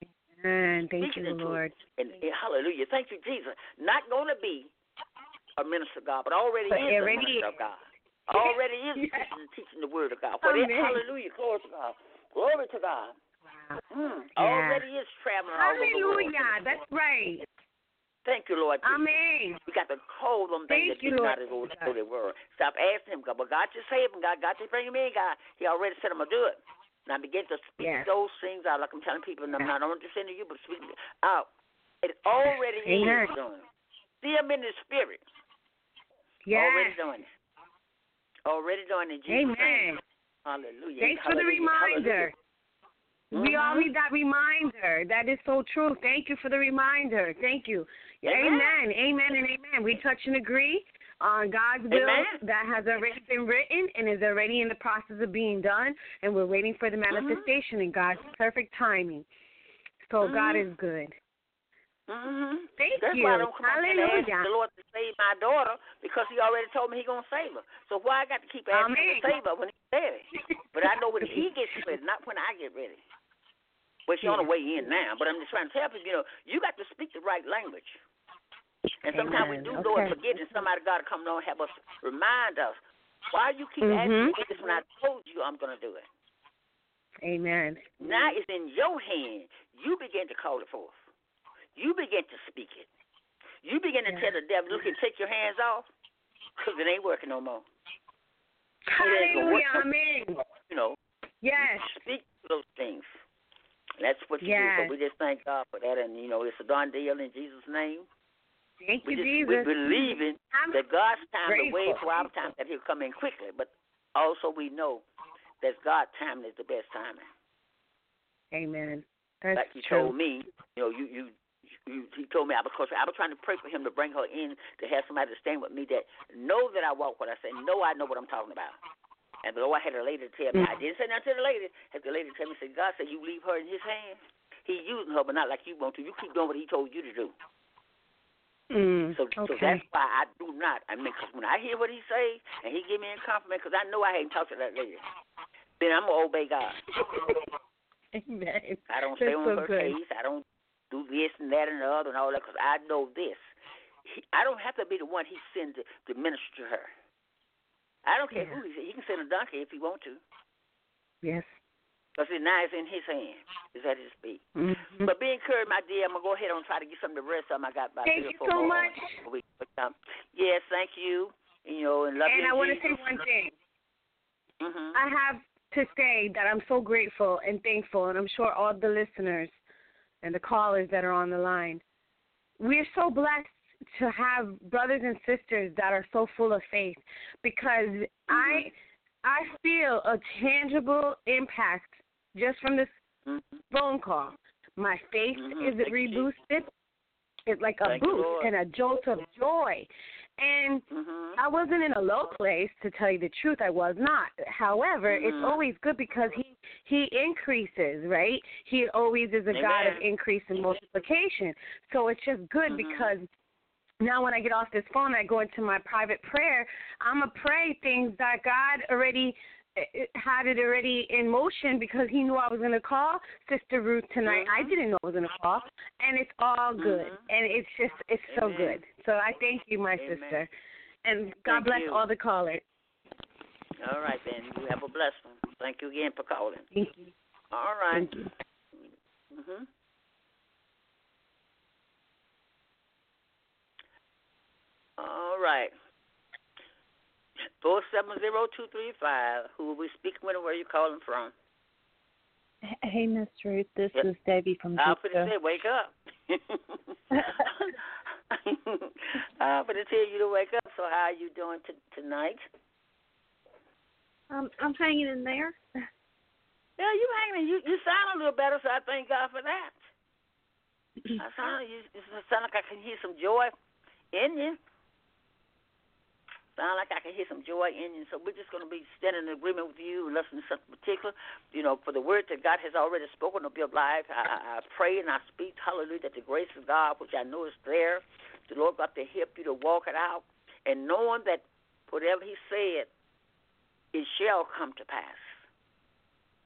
And thank Speaking you, into Lord. it. And, and hallelujah. Thank you, Jesus. Not going to be a minister of God, but already But is a already minister is. of God. Already is Yes. teaching, teaching the word of God. For that, Amen. hallelujah. Glory to God. Glory to God. Mm, Yeah. already is traveling all over the world. Hallelujah. That's right. Thank you, Lord. Amen. We got to call them things Thank that you, do Lord. not go to the world. Stop asking him, God, but God just saved him. God, God just bring him in, God. He already said I'm going to do it. Now begin to speak Yes. those things out like I'm telling people, and I'm not only just saying to you, but speak it out. It already Amen. is done. See him in the spirit. Yes. Already done it. Already done in Jesus' name. Amen. Hallelujah. Thanks for the Hallelujah. reminder. Hallelujah. We all Mhm. need that reminder. That is so true. Thank you for the reminder. Thank you. Amen. Amen. Amen and amen. We touch and agree on God's will Amen. that has already been written and is already in the process of being done, and we're waiting for the manifestation in God's perfect timing. So Mhm. God is good. Mm-hmm. Thank That's you. why I don't come out and ask Hallelujah. the Lord to save my daughter, because he already told me he's going to save her. So why I got to keep asking him to Amen. save her when he's ready? But I know when he gets ready, not when I get ready. Well, she's on the way in now, but I'm just trying to tell people, you know, you got to speak the right language. And sometimes we Amen. do go and Okay. forget, and somebody got to come along and help us, remind us. Why you keep Mhm. asking me this when I told you I'm going to do it? Amen. Now it's in your hand. You begin to call it forth. You begin to speak it. You begin to Yeah. tell the devil, look, and take your hands off, because it ain't working no more. Hallelujah. Amen. You know, Yes. you speak those things. That's what you Yes. do. So we just thank God for that, and, you know, it's a done deal in Jesus' name. Thank We you, just Jesus. we believing I'm that God's time, the way grateful. for our time, that he'll come in quickly, but also we know that God's timing is the best timing. Amen. That's Like you true. told me, you know, you, you you he told me I was I was trying to pray for him to bring her in to have somebody to stand with me that know that I walk what I say, know I know what I'm talking about. And the Lord had a lady to tell me, I didn't say nothing to the lady, had the lady tell me, said, God said you leave her in his hands. He's using her, but not like you want to. You keep doing what he told you to do. Mm, So, okay. so that's why I do not. I mean, because when I hear what he say and he give me a compliment, because I know I ain't talked to that lady, then I'm going to obey God. Amen. I don't That's stay on so her good. case. I don't do this and that and the other and all that, because I know this. He, I don't have to be the one he sends to, to minister to her. I don't care Yeah. who he sends. He can send a donkey if he want to. Yes. Because now it's in his hand. It's at his feet. Mm-hmm. But be encouraged, my dear. I'm going to go ahead and try to get some of the rest of them. I got about Thank three or you four so more much. weeks. But, um, yes, thank you. You know, and love And you. I want to say one thing. Mm-hmm. I have to say that I'm so grateful and thankful, and I'm sure all the listeners and the callers that are on the line, we're so blessed to have brothers and sisters that are so full of faith, because mm-hmm. I I feel a tangible impact just from this mm-hmm. phone call. My faith mm-hmm. is reboosted. It's like a Thank boost you, and a jolt of joy. And mm-hmm. I wasn't in a low place, to tell you the truth. I was not. However, mm-hmm. it's always good because he he increases, right? He always is a Amen. God of increase and multiplication. So it's just good mm-hmm. because now when I get off this phone, I go into my private prayer. I'm going to pray things that God already had it already in motion, because he knew I was going to call Sister Ruth tonight. Mm-hmm. I didn't know I was going to call, and it's all good. Mm-hmm. And it's just, it's Amen. so good. So I thank you, my Amen. sister. And God Thank bless you. all the callers. All right, then. You have a blessed one. Thank you again for calling. Thank you. All right. Thank you. Mm-hmm. All right. four seven zero two three five. Who will we speaking with and where are you calling from? Hey, Miss Ruth. This yep. is Debbie from I'll put Georgia. it say, wake up. I'll put it tell you to wake up. So how are you doing t- tonight? Um, I'm hanging in there. Yeah, you hanging. You you sound a little better, so I thank God for that. I sound you. It sound like I can hear some joy in you. Sound like I can hear some joy in you. So we're just going to be standing in agreement with you and listening to something particular, you know, for the word that God has already spoken of your life. I, I pray and I speak, hallelujah, that the grace of God, which I know is there, the Lord got to help you to walk it out, and knowing that whatever he said, it shall come to pass.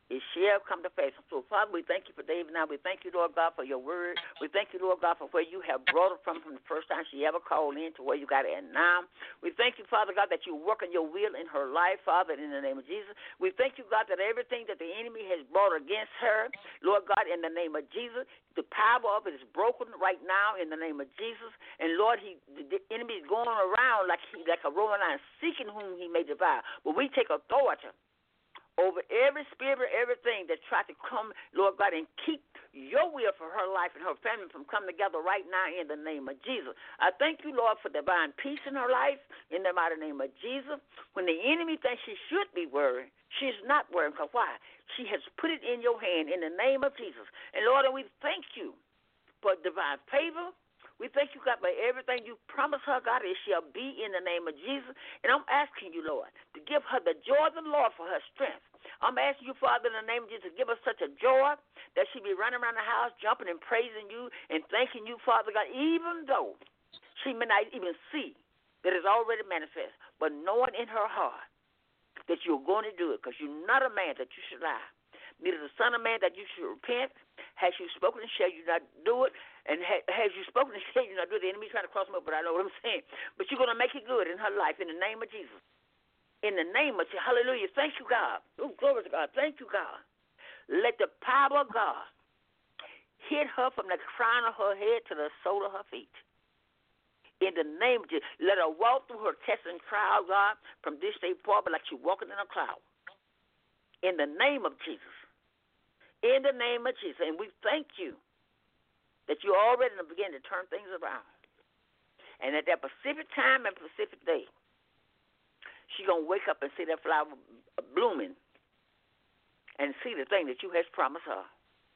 It shall come to pass. So, Father, we thank you for David now. We thank you, Lord God, for your word. We thank you, Lord God, for where you have brought her from from the first time she ever called in to where you got her at now. We thank you, Father God, that you're working your will in her life, Father, in the name of Jesus. We thank you, God, that everything that the enemy has brought against her, Lord God, in the name of Jesus, the power of it is broken right now in the name of Jesus. And, Lord, he, the enemy is going around like, he, like a roaring lion, seeking whom he may devour. But we take authority over every spirit, everything that tried to come, Lord God, and keep your will for her life and her family from coming together right now in the name of Jesus. I thank you, Lord, for divine peace in her life in the mighty name of Jesus. When the enemy thinks she should be worried, she's not worried. Because why? She has put it in your hand in the name of Jesus. And, Lord, and we thank you for divine favor. We thank you, God, for everything you promised her, God, it shall be in the name of Jesus. And I'm asking you, Lord, to give her the joy of the Lord for her strength. I'm asking you, Father, in the name of Jesus, to give her such a joy that she be running around the house, jumping and praising you and thanking you, Father God, even though she may not even see that it's already manifest, but knowing in her heart that you're going to do it, because you're not a man that you should lie, neither the son of man that you should repent. Has you spoken and shall you not do it? And ha- has you spoken and shall you not do it? The enemy's trying to cross me up, but I know what I'm saying. But you're going to make it good in her life in the name of Jesus. In the name of Jesus. Hallelujah. Thank you, God. Oh, glory to God. Thank you, God. Let the power of God hit her from the crown of her head to the sole of her feet. In the name of Jesus. Let her walk through her test and trial, God, from this day forward like she's walking in a cloud. In the name of Jesus. In the name of Jesus. And we thank you that you already begin to turn things around. And at that specific time and specific day, she's going to wake up and see that flower blooming and see the thing that you has promised her.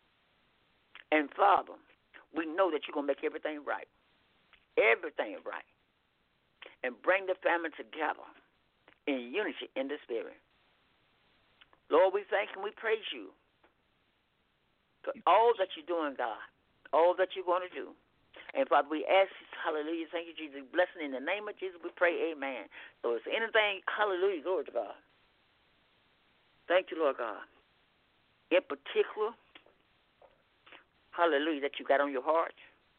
And, Father, we know that you're going to make everything right. Everything right. And bring the family together in unity in the Spirit. Lord, we thank and we praise you for all that you're doing, God, all that you're going to do. And, Father, we ask, hallelujah, thank you, Jesus, blessing in the name of Jesus, we pray, amen. So if anything, hallelujah, glory to God. Thank you, Lord God. In particular, hallelujah, that you got on your heart.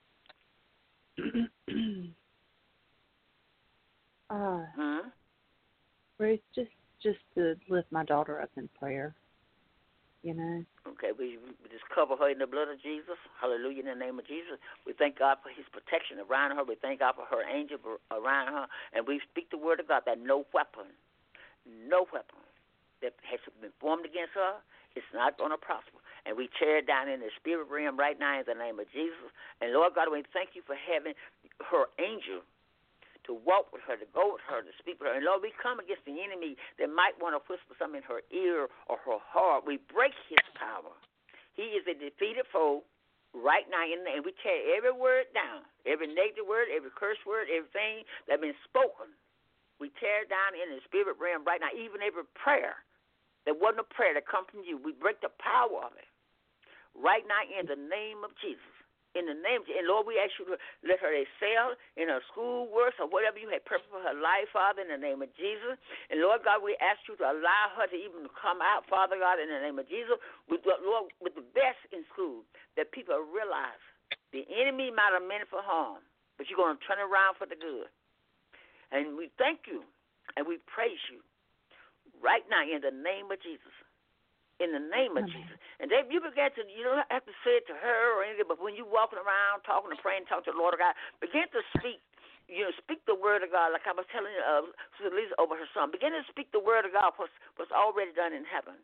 uh, hmm? Ruth, just, just to lift my daughter up in prayer, you know. Okay, we, we just cover her in the blood of Jesus. Hallelujah, in the name of Jesus. We thank God for his protection around her. We thank God for her angel around her. And we speak the word of God that no weapon, no weapon that has been formed against her, it's not going to prosper. And we tear it down in the spirit realm right now in the name of Jesus. And, Lord God, we thank you for having her angel to walk with her, to go with her, to speak with her. And, Lord, we come against the enemy that might want to whisper something in her ear or her heart. We break his power. He is a defeated foe right now, and we tear every word down, every negative word, every curse word, everything that has been spoken. We tear it down in the spirit realm right now, even every prayer that wasn't a prayer that come from you. We break the power of it right now in the name of Jesus. In the name of Jesus. And, Lord, we ask you to let her excel in her school work or whatever you had purpose for her life, Father, in the name of Jesus. And, Lord God, we ask you to allow her to even come out, Father God, in the name of Jesus, with, Lord, with the best in school, that people realize the enemy might have meant it for harm, but you're going to turn it around for the good. And we thank you and we praise you right now in the name of Jesus. In the name of Jesus. And Dave, you began to, you don't have to say it to her or anything, but when you're walking around, talking and praying, talking to the Lord of God, begin to speak, you know, speak the word of God, like I was telling uh, Sister Lisa over her son. Begin to speak the word of God, what's, what's already done in heaven.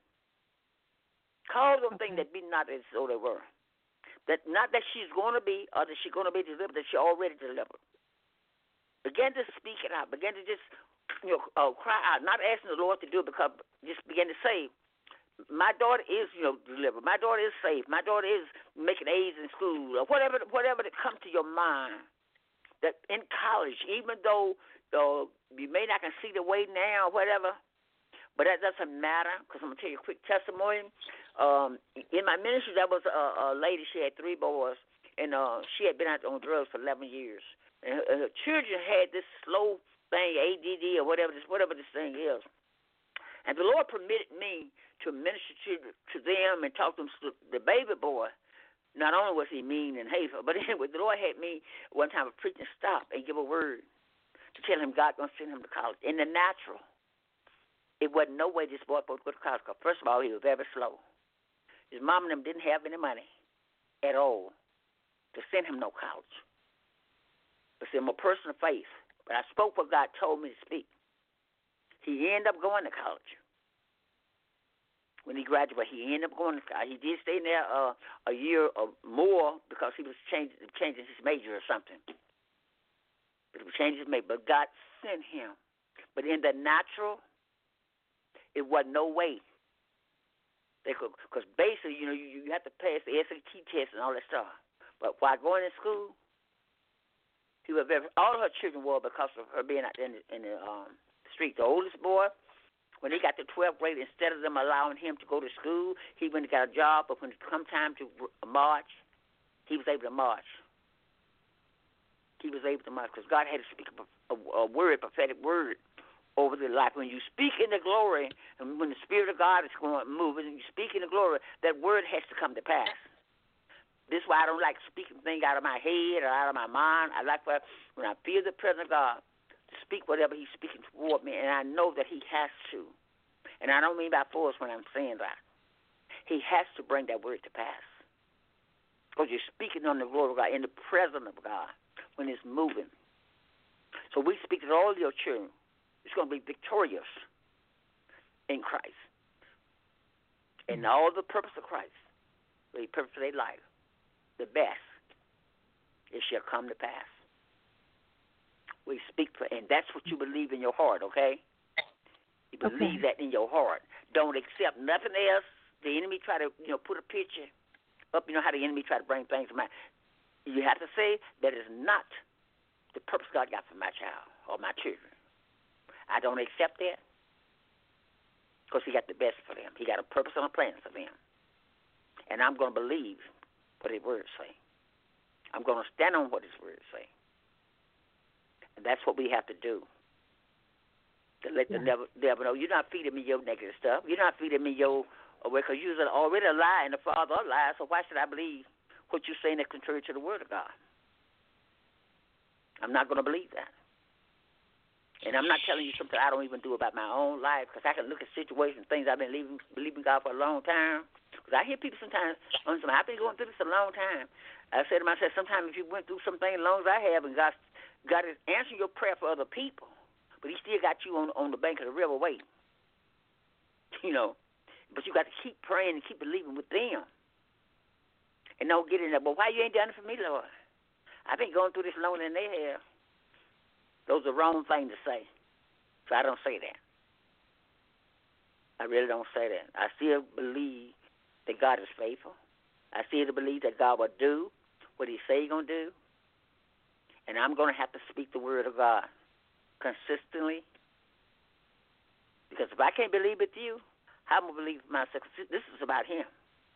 Call them okay. Things that be not as though they were. That not that she's going to be or that she's going to be delivered, that she already delivered. Begin to speak it out. Begin to just, you know, uh, cry out, not asking the Lord to do it, because just begin to say, my daughter is, you know, delivered. My daughter is safe. My daughter is making A's in school, or whatever, whatever that comes to your mind. That in college, even though uh, you may not can see the way now, or whatever, but that doesn't matter. Because I'm gonna tell you a quick testimony. Um, in my ministry, there was a, a lady. She had three boys, and uh, she had been out on drugs for eleven years. And her, her children had this slow thing, A D D or whatever this, whatever this thing is. And the Lord permitted me to minister to, to them and talk to them. So the baby boy, not only was he mean and hateful, but anyway, the Lord had me one time preach and stop and give a word to tell him God going to send him to college. In the natural, it wasn't no way this boy supposed to go to college. Because first of all, he was very slow. His mom and them didn't have any money at all to send him no college. But see, I'm a person of faith. But I spoke what God told me to speak. He ended up going to college. When he graduated, he ended up going to college. He did stay there uh, a year or more because he was changing, changing his major or something. But he was changing his major. But God sent him. But in the natural, it wasn't no way. Because basically, you know, you, you have to pass the S A T test and all that stuff. But while going to school, he was very, all of her children were because of her being out there in the, in the um, street. The oldest boy, when he got to twelfth grade, instead of them allowing him to go to school, he went and got a job. But when it come time to march, he was able to march. He was able to march because God had to speak a, a, a word, a prophetic word over their life. When you speak in the glory, and when the Spirit of God is going to move, and you speak in the glory, that word has to come to pass. This is why I don't like speaking things out of my head or out of my mind. I like for, when I feel the presence of God, to speak whatever he's speaking toward me, and I know that he has to. And I don't mean by force when I'm saying that. He has to bring that word to pass. Because you're speaking on the glory of God, in the presence of God, when it's moving. So we speak to all your children. It's going to be victorious in Christ. And all the purpose of Christ, the purpose of their life, the best, it shall come to pass. We speak for, and that's what you believe in your heart, okay? You believe okay. that in your heart. Don't accept nothing else. The enemy try to, you know, put a picture up. You know how the enemy try to bring things to mind. You have to say that is not the purpose God got for my child or my children. I don't accept that because he got the best for them. He got a purpose and a plan for them. And I'm going to believe what his words say. I'm going to stand on what his words say. And that's what we have to do. To let yeah. the devil, devil know, you're not feeding me your negative stuff. You're not feeding me your, because you're already a lie and the father of lies, so why should I believe what you're saying that's contrary to the word of God? I'm not going to believe that. And I'm not telling you something I don't even do about my own life, because I can look at situations, things I've been believing, believing God for a long time. Because I hear people sometimes, I've been going through this a long time. I say to myself, sometimes if you went through something as long as I have, and God, God is answering your prayer for other people, but he still got you on on the bank of the river waiting. You know, but you got to keep praying and keep believing with them. And don't get in there, but why you ain't done it for me, Lord? I've been going through this longer than they have. Those are the wrong things to say. So I don't say that. I really don't say that. I still believe that God is faithful. I still believe that God will do what he say he's going to do. And I'm going to have to speak the word of God consistently. Because if I can't believe with you, how am I going to believe myself? This is about him.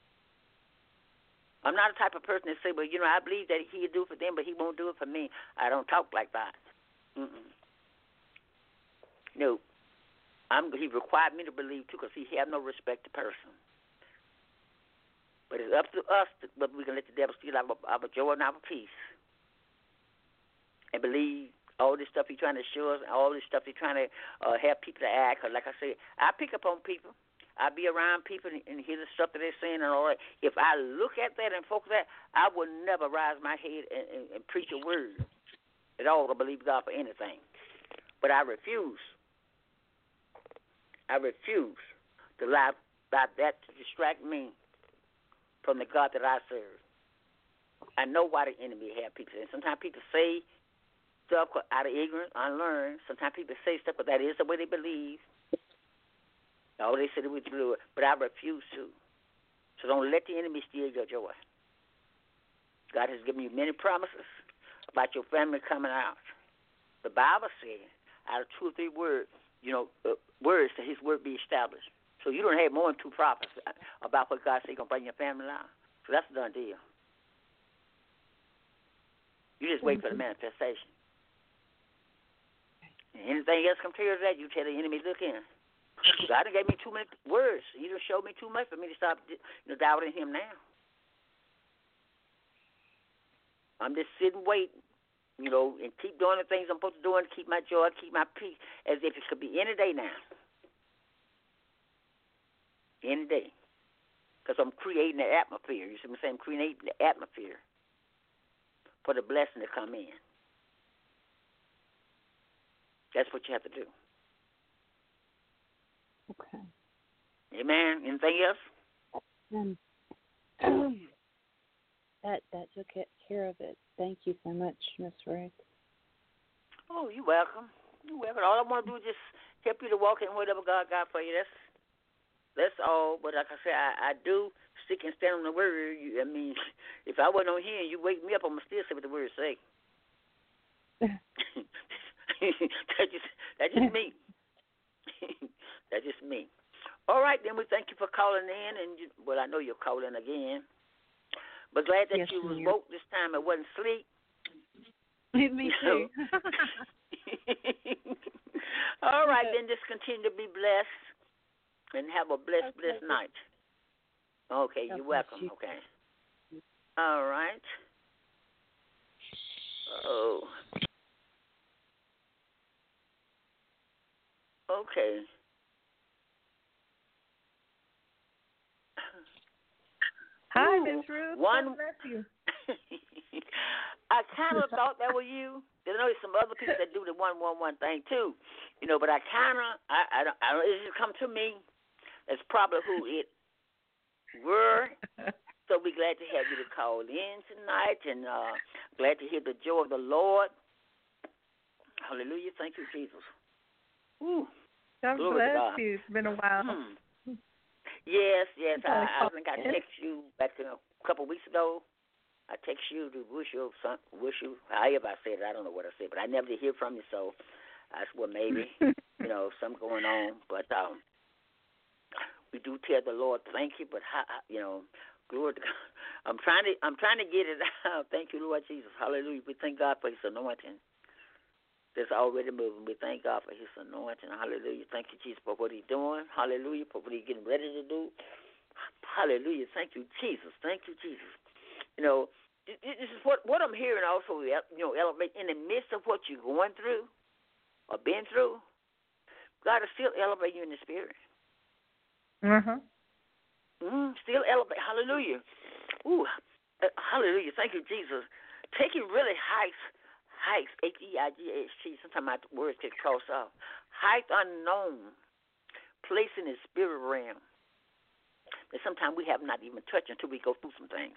I'm not the type of person that say, well, you know, I believe that he'll do it for them, but he won't do it for me. I don't talk like that. Mm-mm. No. I'm, he required me to believe, too, because he have no respect to person. But it's up to us that we can let the devil steal our, our joy and our peace. And believe all this stuff he's trying to show us, and all this stuff he's trying to uh, have people to act. Cause like I said, I pick up on people. I be around people and, and hear the stuff that they're saying and all that. If I look at that and focus that, I would never rise my head and, and, and preach a word at all to believe God for anything. But I refuse. I refuse to allow that to distract me from the God that I serve. I know why the enemy have people. And sometimes people say stuff out of ignorance, unlearned. Sometimes people say stuff, but that is the way they believe. Oh, they said it was blue, but I refuse to. So don't let the enemy steal your joy. God has given you many promises about your family coming out. The Bible said, out of two or three words, you know, uh, words that his word be established. So you don't have more than two prophecies about what God said he's going to bring your family out. So that's a done deal. You just wait for the manifestation. And anything else compared to that, you tell the enemy, look in. God done gave me too many words. He done showed me too much for me to stop, you know, doubting Him now. I'm just sitting, waiting, you know, and keep doing the things I'm supposed to do and keep my joy, keep my peace, as if it could be any day now. Any day. Because I'm creating the atmosphere. You see what I'm saying? I'm creating the atmosphere for the blessing to come in. That's what you have to do. Okay. Amen. Anything else? Um, that that took care of it. Thank you so much, Miss Rick. Oh, you're welcome. You're welcome. All I want to do is just help you to walk in whatever God got for you. That's that's all. But like I said, I, I do stick and stand on the word. You, I mean, if I wasn't on here and you wake me up, I'm going to still say what the word say. that's just that's just me. That's just me. All right, then we thank you for calling in, and you, well, I know you're calling again. But glad that yes, you was ma'am. woke this time. It wasn't sleep. Me too. All right, then just continue to be blessed and have a blessed, okay. blessed night. Okay, God you're welcome. you. Okay. All right. Oh. Okay. Hi, Ooh, Miss Ruth. One. God bless you. I kind of thought that were you. There's only some other people that do the one one one thing too, you know. But I kind of, I, I don't, I don't. It just come to me. That's probably who it were. So we're glad to have you to call in tonight, and uh, glad to hear the joy of the Lord. Hallelujah! Thank you, Jesus. Ooh. God Glory bless to God. you. It's been a while. Hmm. Yes, yes. I, I think I texted you back a couple of weeks ago. I text you to wish you, some, wish you, however I said it. I don't know what I said, but I never did hear from you, so I said, well, maybe, you know, something going on. But um, we do tell the Lord thank you, but, how, you know, glory to God. I'm trying to, I'm trying to get it out. Thank you, Lord Jesus. Hallelujah. We thank God for His anointing that's already moving. We thank God for His anointing. Hallelujah. Thank you, Jesus, for what He's doing. Hallelujah. For what He's getting ready to do. Hallelujah. Thank you, Jesus. Thank you, Jesus. You know, this is what what I'm hearing also, you know, elevate in the midst of what you're going through or been through, God is still elevating you in the spirit. Uh-huh. Mm, still elevate. Hallelujah. Ooh, uh, hallelujah. Thank you, Jesus. Taking really heights, heights, H E I G H T. Sometimes my words get crossed off. Height unknown, place in the spirit realm that sometimes we have not even touched until we go through some things.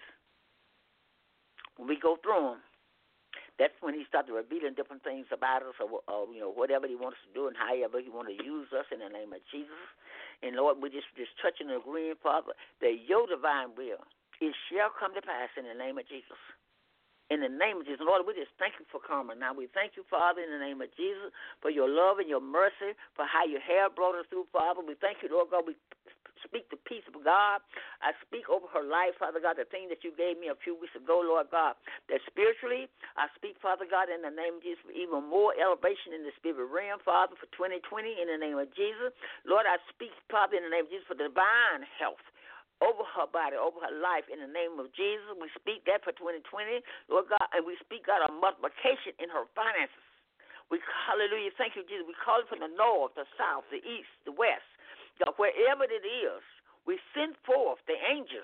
When we go through them, that's when He starts revealing different things about us, or, or you know, whatever He wants to do and however He wants to use us in the name of Jesus. And Lord, we just just touching and agreeing, Father, that Your divine will, it shall come to pass in the name of Jesus. In the name of Jesus, Lord, we just thank You for karma. Now we thank You, Father, in the name of Jesus, for Your love and Your mercy, for how You have brought us through, Father. We thank You, Lord God. We speak the peace of God. I speak over her life, Father God, the thing that You gave me a few weeks ago, Lord God, that spiritually, I speak, Father God, in the name of Jesus, for even more elevation in the spirit realm, Father, for twenty twenty, in the name of Jesus. Lord, I speak, Father, in the name of Jesus, for divine health over her body, over her life, in the name of Jesus. We speak that for twenty twenty, Lord God, and we speak, God, a multiplication in her finances. We, hallelujah, thank You, Jesus. We call it from the north, the south, the east, the west. God, wherever it is, we send forth the angels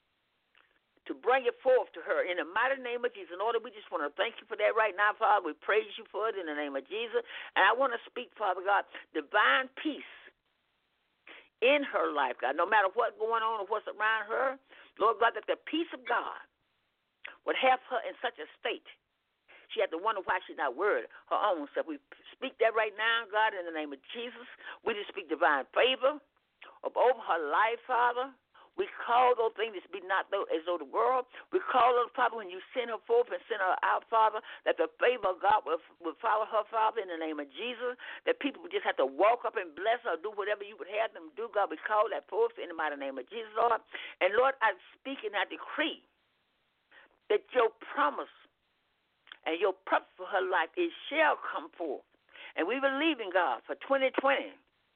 to bring it forth to her in the mighty name of Jesus. In order, we just want to thank You for that right now, Father. We praise You for it in the name of Jesus. And I want to speak, Father God, divine peace in her life, God. No matter what's going on or what's around her, Lord God, that the peace of God would have her in such a state. She had to wonder why she's not worried her own self. We speak that right now, God, in the name of Jesus. We just speak divine favor over her life, Father. We call those things that be not as though the world. We call those, Father, when You send her forth and send her out, Father, that the favor of God will, will follow her, Father, in the name of Jesus, that people would just have to walk up and bless her, do whatever You would have them do, God. We call that forth in the mighty name of Jesus, Lord. And, Lord, I speak and I decree that Your promise and Your purpose for her life, it shall come forth. And we believe in God for twenty twenty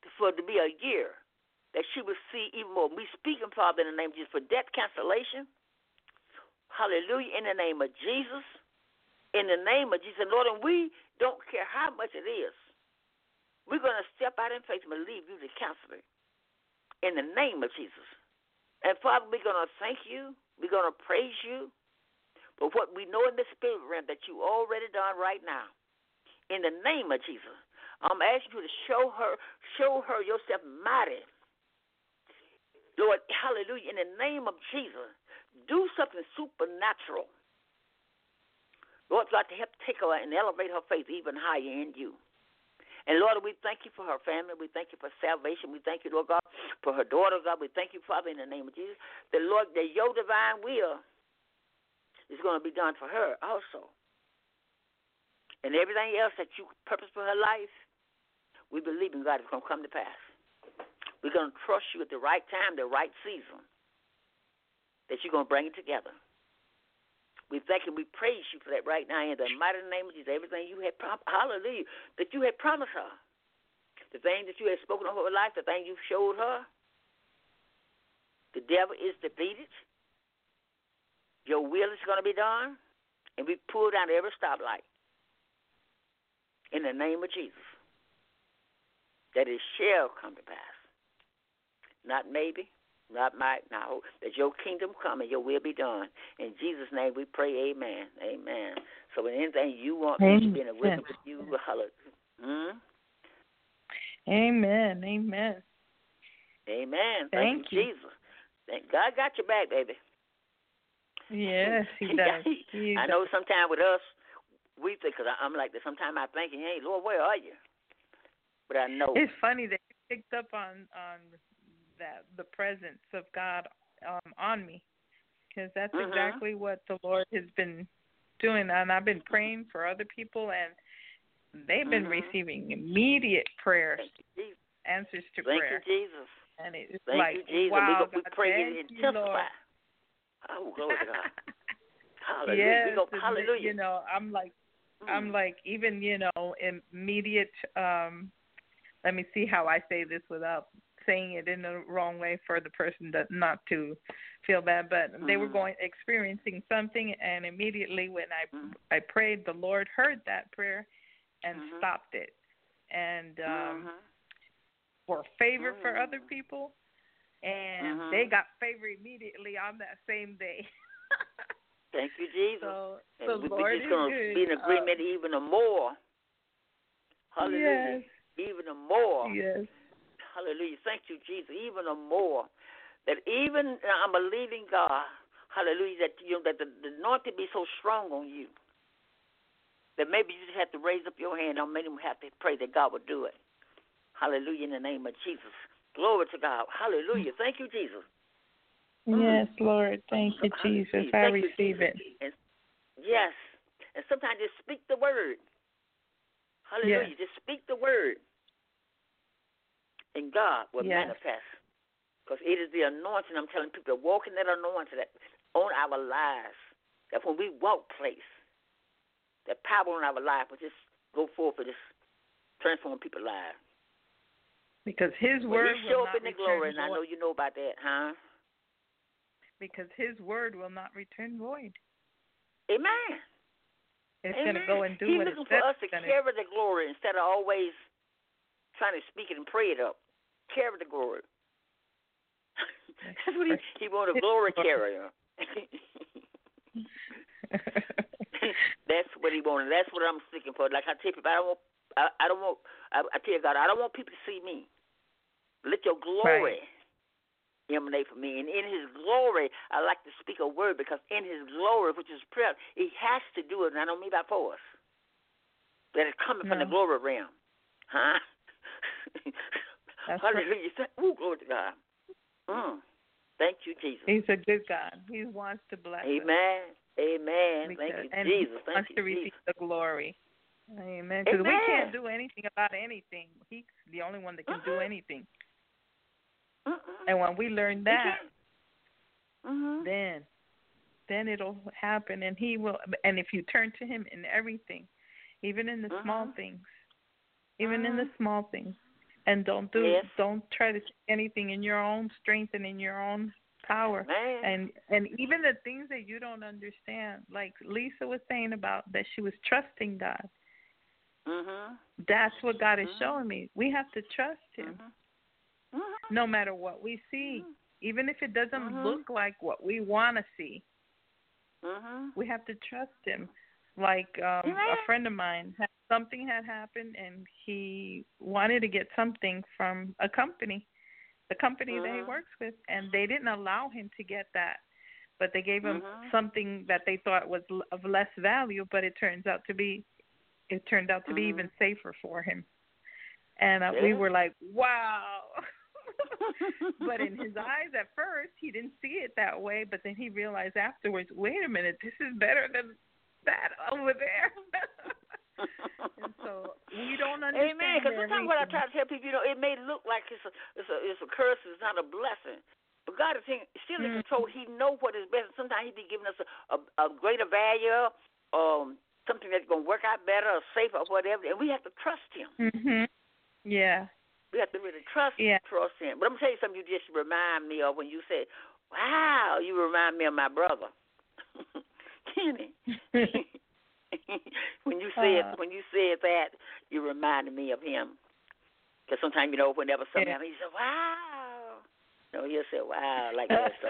for it to be a year, that she will see even more. We speaking, Father, in the name of Jesus, for debt cancellation. Hallelujah, in the name of Jesus. In the name of Jesus, Lord, and we don't care how much it is. We're going to step out in faith and believe you to cancel it. In the name of Jesus. And Father, we're going to thank you. We're going to praise you for what we know in the spirit realm that you already done right now. In the name of Jesus. I'm asking you to show her, show her yourself mighty. Lord, hallelujah, in the name of Jesus, do something supernatural. Lord, God, to help take her and elevate her faith even higher in you. And, Lord, we thank you for her family. We thank you for salvation. We thank you, Lord God, for her daughter, God. We thank you, Father, in the name of Jesus. The Lord, that your divine will is going to be done for her also. And everything else that you purpose for her life, we believe in God is going to come to pass. We're going to trust you at the right time, the right season, that you're going to bring it together. We thank you. We praise you for that right now in the mighty name of Jesus. Everything you had promised, hallelujah, that you had promised her. The thing that you had spoken over her life, the thing you showed her, the devil is defeated. Your will is going to be done. And we pull down every stoplight. In the name of Jesus. That it shall come to pass. Not maybe. Not might, not hope, that your kingdom come and your will be done. In Jesus' name we pray, amen. Amen. So in anything you want me to be in a witness with you, hallelujah. Hmm? Amen. Amen. Amen. Thank, Thank you, you, Jesus. Thank God got your back, baby. Yes, he does. He I does. know sometimes with us, we think, because I'm like this, sometimes I'm thinking, hey, Lord, where are you? But I know. It's funny that you picked up on, on that the presence of God um, on me, because that's mm-hmm. exactly what the Lord has been doing, and I've been praying for other people, and they've been mm-hmm. receiving immediate prayers, you, answers to thank prayer. Thank you, Jesus. And it's thank like, you, Jesus. wow, we, go, we God, pray thank and you, intensify. Lord. Oh, glory to God. Hallelujah. Yes, we go, hallelujah. You know, I'm like, mm. I'm like, even, you know, immediate, um, let me see how I say this without saying it in the wrong way for the person that not to feel bad, but mm-hmm. they were going experiencing something, and immediately when I mm-hmm. I prayed, the Lord heard that prayer and mm-hmm. stopped it, and um, mm-hmm. for favor mm-hmm. for other people, and mm-hmm. they got favor immediately on that same day. Thank you, Jesus. So and the we, Lord we're just going to be in agreement uh, even more. Hallelujah. Yes. Even more. Yes. Hallelujah. Thank you, Jesus. Even more. That even I'm believing God, hallelujah, that you know, that the, the anointing be so strong on you that maybe you just have to raise up your hand. Or maybe you have to pray that God will do it. Hallelujah, in the name of Jesus. Glory to God. Hallelujah. Thank you, Jesus. Yes, mm. Lord. Thank you, Jesus. I Thank receive you, Jesus. it. And, yes. And sometimes just speak the word. Hallelujah. Yes. Just speak the word. And God will yes. manifest. Because it is the anointing, I'm telling people, walking that anointing that on our lives. That when we walk place, that power on our life will just go forth and just transform people's lives. Because his word will show will up not in the glory, void. And I know you know about that, huh? Because his word will not return void. Amen. It's going to go and do He's what looking it for says us to carry the glory instead of always trying to speak it and pray it up. Carry the glory. That's what he, he wants, a glory carrier. That's what he wanted. That's what I'm seeking for. Like I tell people, I don't want, I, I don't want, I, I tell God, I don't want people to see me. Let your glory right. emanate from me. And in his glory, I like to speak a word because in his glory, which is prayer, he has to do it, and I don't mean by force. That it's coming no. from the glory realm. Huh? Hallelujah. Right. Ooh, glory to God. Mm. Thank you, Jesus. He's a good God. He wants to bless Amen. us. Amen. Because, Thank you, and Jesus. He Thank wants you, to receive Jesus. the glory. Amen. Because we can't do anything about anything. He's the only one that can uh-uh. do anything. Uh-uh. And when we learn that, uh-huh. then, then it'll happen. And He will. And if you turn to Him in everything, even in the uh-huh. small things, even uh-huh. in the small things, And don't do Yes. don't try to say anything in your own strength and in your own power. Man. And and even the things that you don't understand, like Lisa was saying about that she was trusting God. Mhm. That's what God is Mhm. showing me. We have to trust Him, Mhm. Mhm. no matter what we see, even if it doesn't Mhm. look like what we want to see. Mhm. We have to trust Him. Like um, Amen. a friend of mine, had, something had happened, and he wanted to get something from a company, the company that he Mhm. works with, and they didn't allow him to get that. But they gave him Mhm. something that they thought was l- of less value, but it turns out to be, it turned out to be even safer for him. And uh, we Yeah. were like, wow. But in his eyes at first, he didn't see it that way. But then he realized afterwards, wait a minute, this is better than that over there. And so we don't understand. Amen. Because sometimes what I everything. try to tell people, you know, it may look like it's a it's a it's a curse, it's not a blessing. But God is in, still in Mm. control. He knows what is best. Sometimes He be giving us a, a, a greater value, um, something that's going to work out better or safer or whatever, and we have to trust Him. Mhm. Yeah. We have to really trust Yeah. trust Him. But I'm going to tell you something you just remind me of when you said, wow, you remind me of my brother, Kenny. when you said Uh, when you said that, you reminded me of him. Because sometimes, you know, whenever something yeah. happens, he said, wow. No, he'll say, wow, like that. So,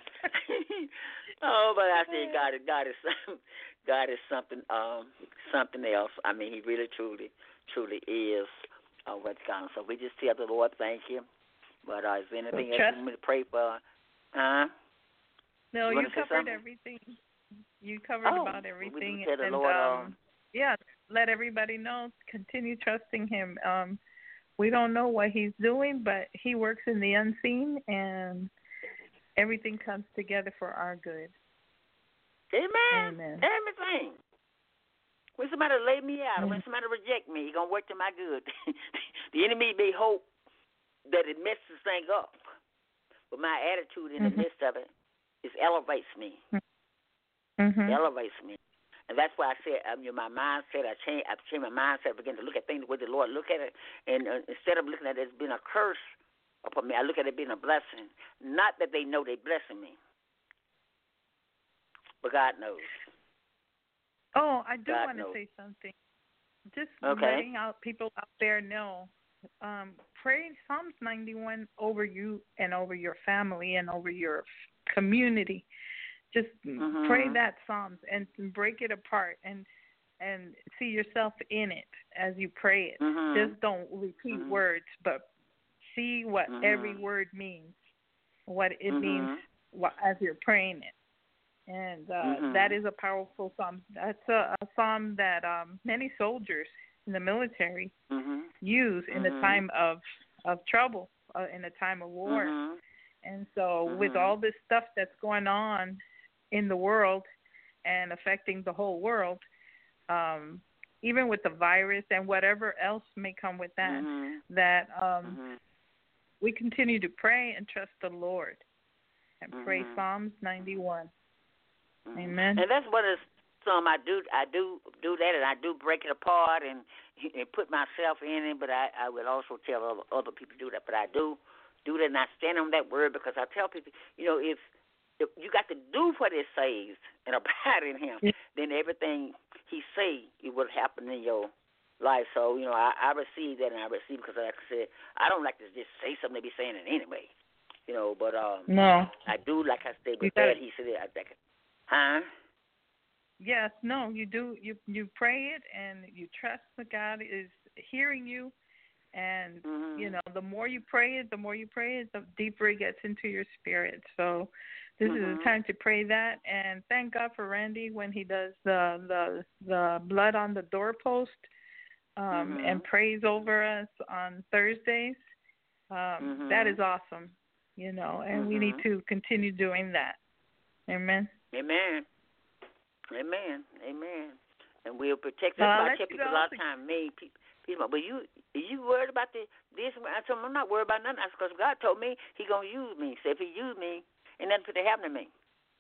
oh, but I said, God is, God is, God is something, um, something else. I mean, He really, truly, truly is uh, what's gone. So we just tell the Lord, thank you. But uh, is there anything So else you want me to pray for? Huh? No, you you want to say covered something? everything. You covered Oh, about we everything, tell the and Lord, um, um, yeah, let everybody know. Continue trusting Him. Um, we don't know what He's doing, but He works in the unseen, and everything comes together for our good. Amen. Amen. Everything. When somebody lay me out, Mm-hmm. when somebody reject me, He's going to work to my good. The enemy may hope that it messes this thing up, but my attitude in the Mm-hmm. midst of it is elevates me. Mm-hmm. Elevates me. And that's why I said, I mean, my mindset, I changed, I changed my mindset, I began to look at things the way the Lord look at it. And uh, instead of looking at it as being a curse upon me, I look at it being a blessing. Not that they know they're blessing me, but God knows. Oh, I do God want to knows. say something. Just Okay. letting out people out there know. Um, pray Psalms ninety-one over you and over your family and over your community. Just Mm-hmm. pray that Psalms and break it apart and and see yourself in it as you pray it. Mm-hmm. Just don't repeat Mm-hmm. words, but see what Mm-hmm. every word means, what it Mm-hmm. means what, as you're praying it. And uh, Mm-hmm. that is a powerful psalm. That's a, a psalm that um, many soldiers in the military Mm-hmm. use in Mm-hmm. a time of of trouble, uh, in a time of war. Mm-hmm. And so, Mm-hmm. with all this stuff that's going on in the world and affecting the whole world, um, even with the virus and whatever else may come with that, Mm-hmm. that um, Mm-hmm. we continue to pray and trust the Lord and pray Mm-hmm. Psalms ninety-one. Mm-hmm. Amen. And that's what is some I do. I do do that, and I do break it apart and, and put myself in it. But I, I would also tell other, other people to do that. But I do do that, and I stand on that word because I tell people, you know, if, if you got to do what it says and abide in Him, Yeah. then everything He say it will happen in your life. So you know, I, I receive that, and I receive because, like I said, I don't like to just say something they be saying it anyway. You know, but um, No. I do, like I said, You but gotta- that He said, I think, huh? Yes, no, you do. You you pray it and you trust that God is hearing you, and Mm-hmm. you know the more you pray it, the more you pray it, the deeper it gets into your spirit. So this Mm-hmm. is the time to pray that, and thank God for Randy when he does the the the blood on the doorpost, um, Mm-hmm. and prays over us on Thursdays. Um, Mm-hmm. That is awesome, you know, and Mm-hmm. we need to continue doing that. Amen. Amen. Amen. Amen. And we'll protect. Uh, That's why I let tell you people go. a lot of time. Me, people, people, but you, are you worried about the this? I told them I'm not worried about nothing. That's because God told me He gonna use me. So if He use me, ain't nothing for to happen to me.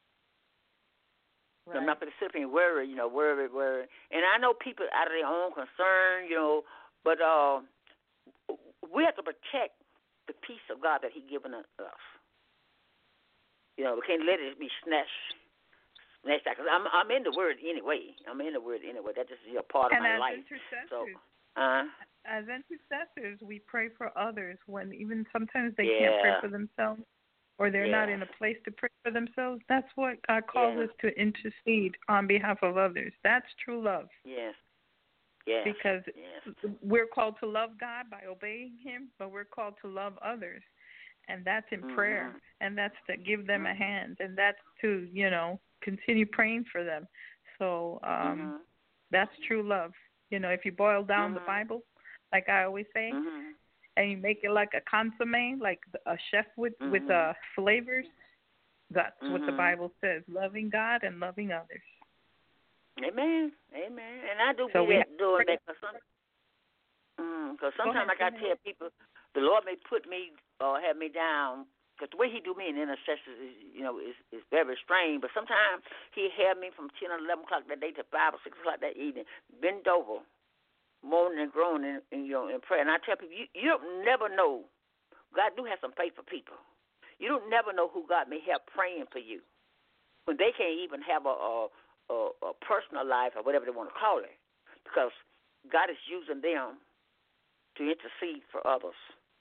Right. So I'm not going to sit here and worry, you know, worry, worry. And I know people out of their own concern, you know, but uh, we have to protect the peace of God that He's given us. You know, we can't let it be snatched. snatched out. Cause I'm I'm in the Word anyway. I'm in the Word anyway. That's just a part and of my as life. Intercessors, so, uh, as intercessors, we pray for others when even sometimes they yeah. can't pray for themselves or they're yeah. not in a place to pray for themselves. That's what God calls yeah. us to intercede on behalf of others. That's true love. Yes. Yes. Because yes. we're called to love God by obeying Him, but we're called to love others. And that's in mm-hmm. prayer. And that's to give them mm-hmm. a hand. And that's to, you know, continue praying for them. So um, mm-hmm. that's true love. You know, if you boil down mm-hmm. the Bible, like I always say, mm-hmm. and you make it like a consomme, like a chef with, mm-hmm. with uh, flavors, that's mm-hmm. what the Bible says, loving God and loving others. Amen. Amen. And I do so be that, doing that because some, mm, sometimes, like I tell people, the Lord may put me or have me down, because the way He do me in intercession is, you know, is, is very strange. But sometimes He had me from ten or eleven o'clock that day to five or six o'clock that evening, bent over, moaning and groaning, in, you know, in prayer. And I tell people, you, you don't never know. God do have some faith for people. You don't never know who God may have praying for you when they can't even have a, a, a, a personal life or whatever they want to call it, because God is using them to intercede for others,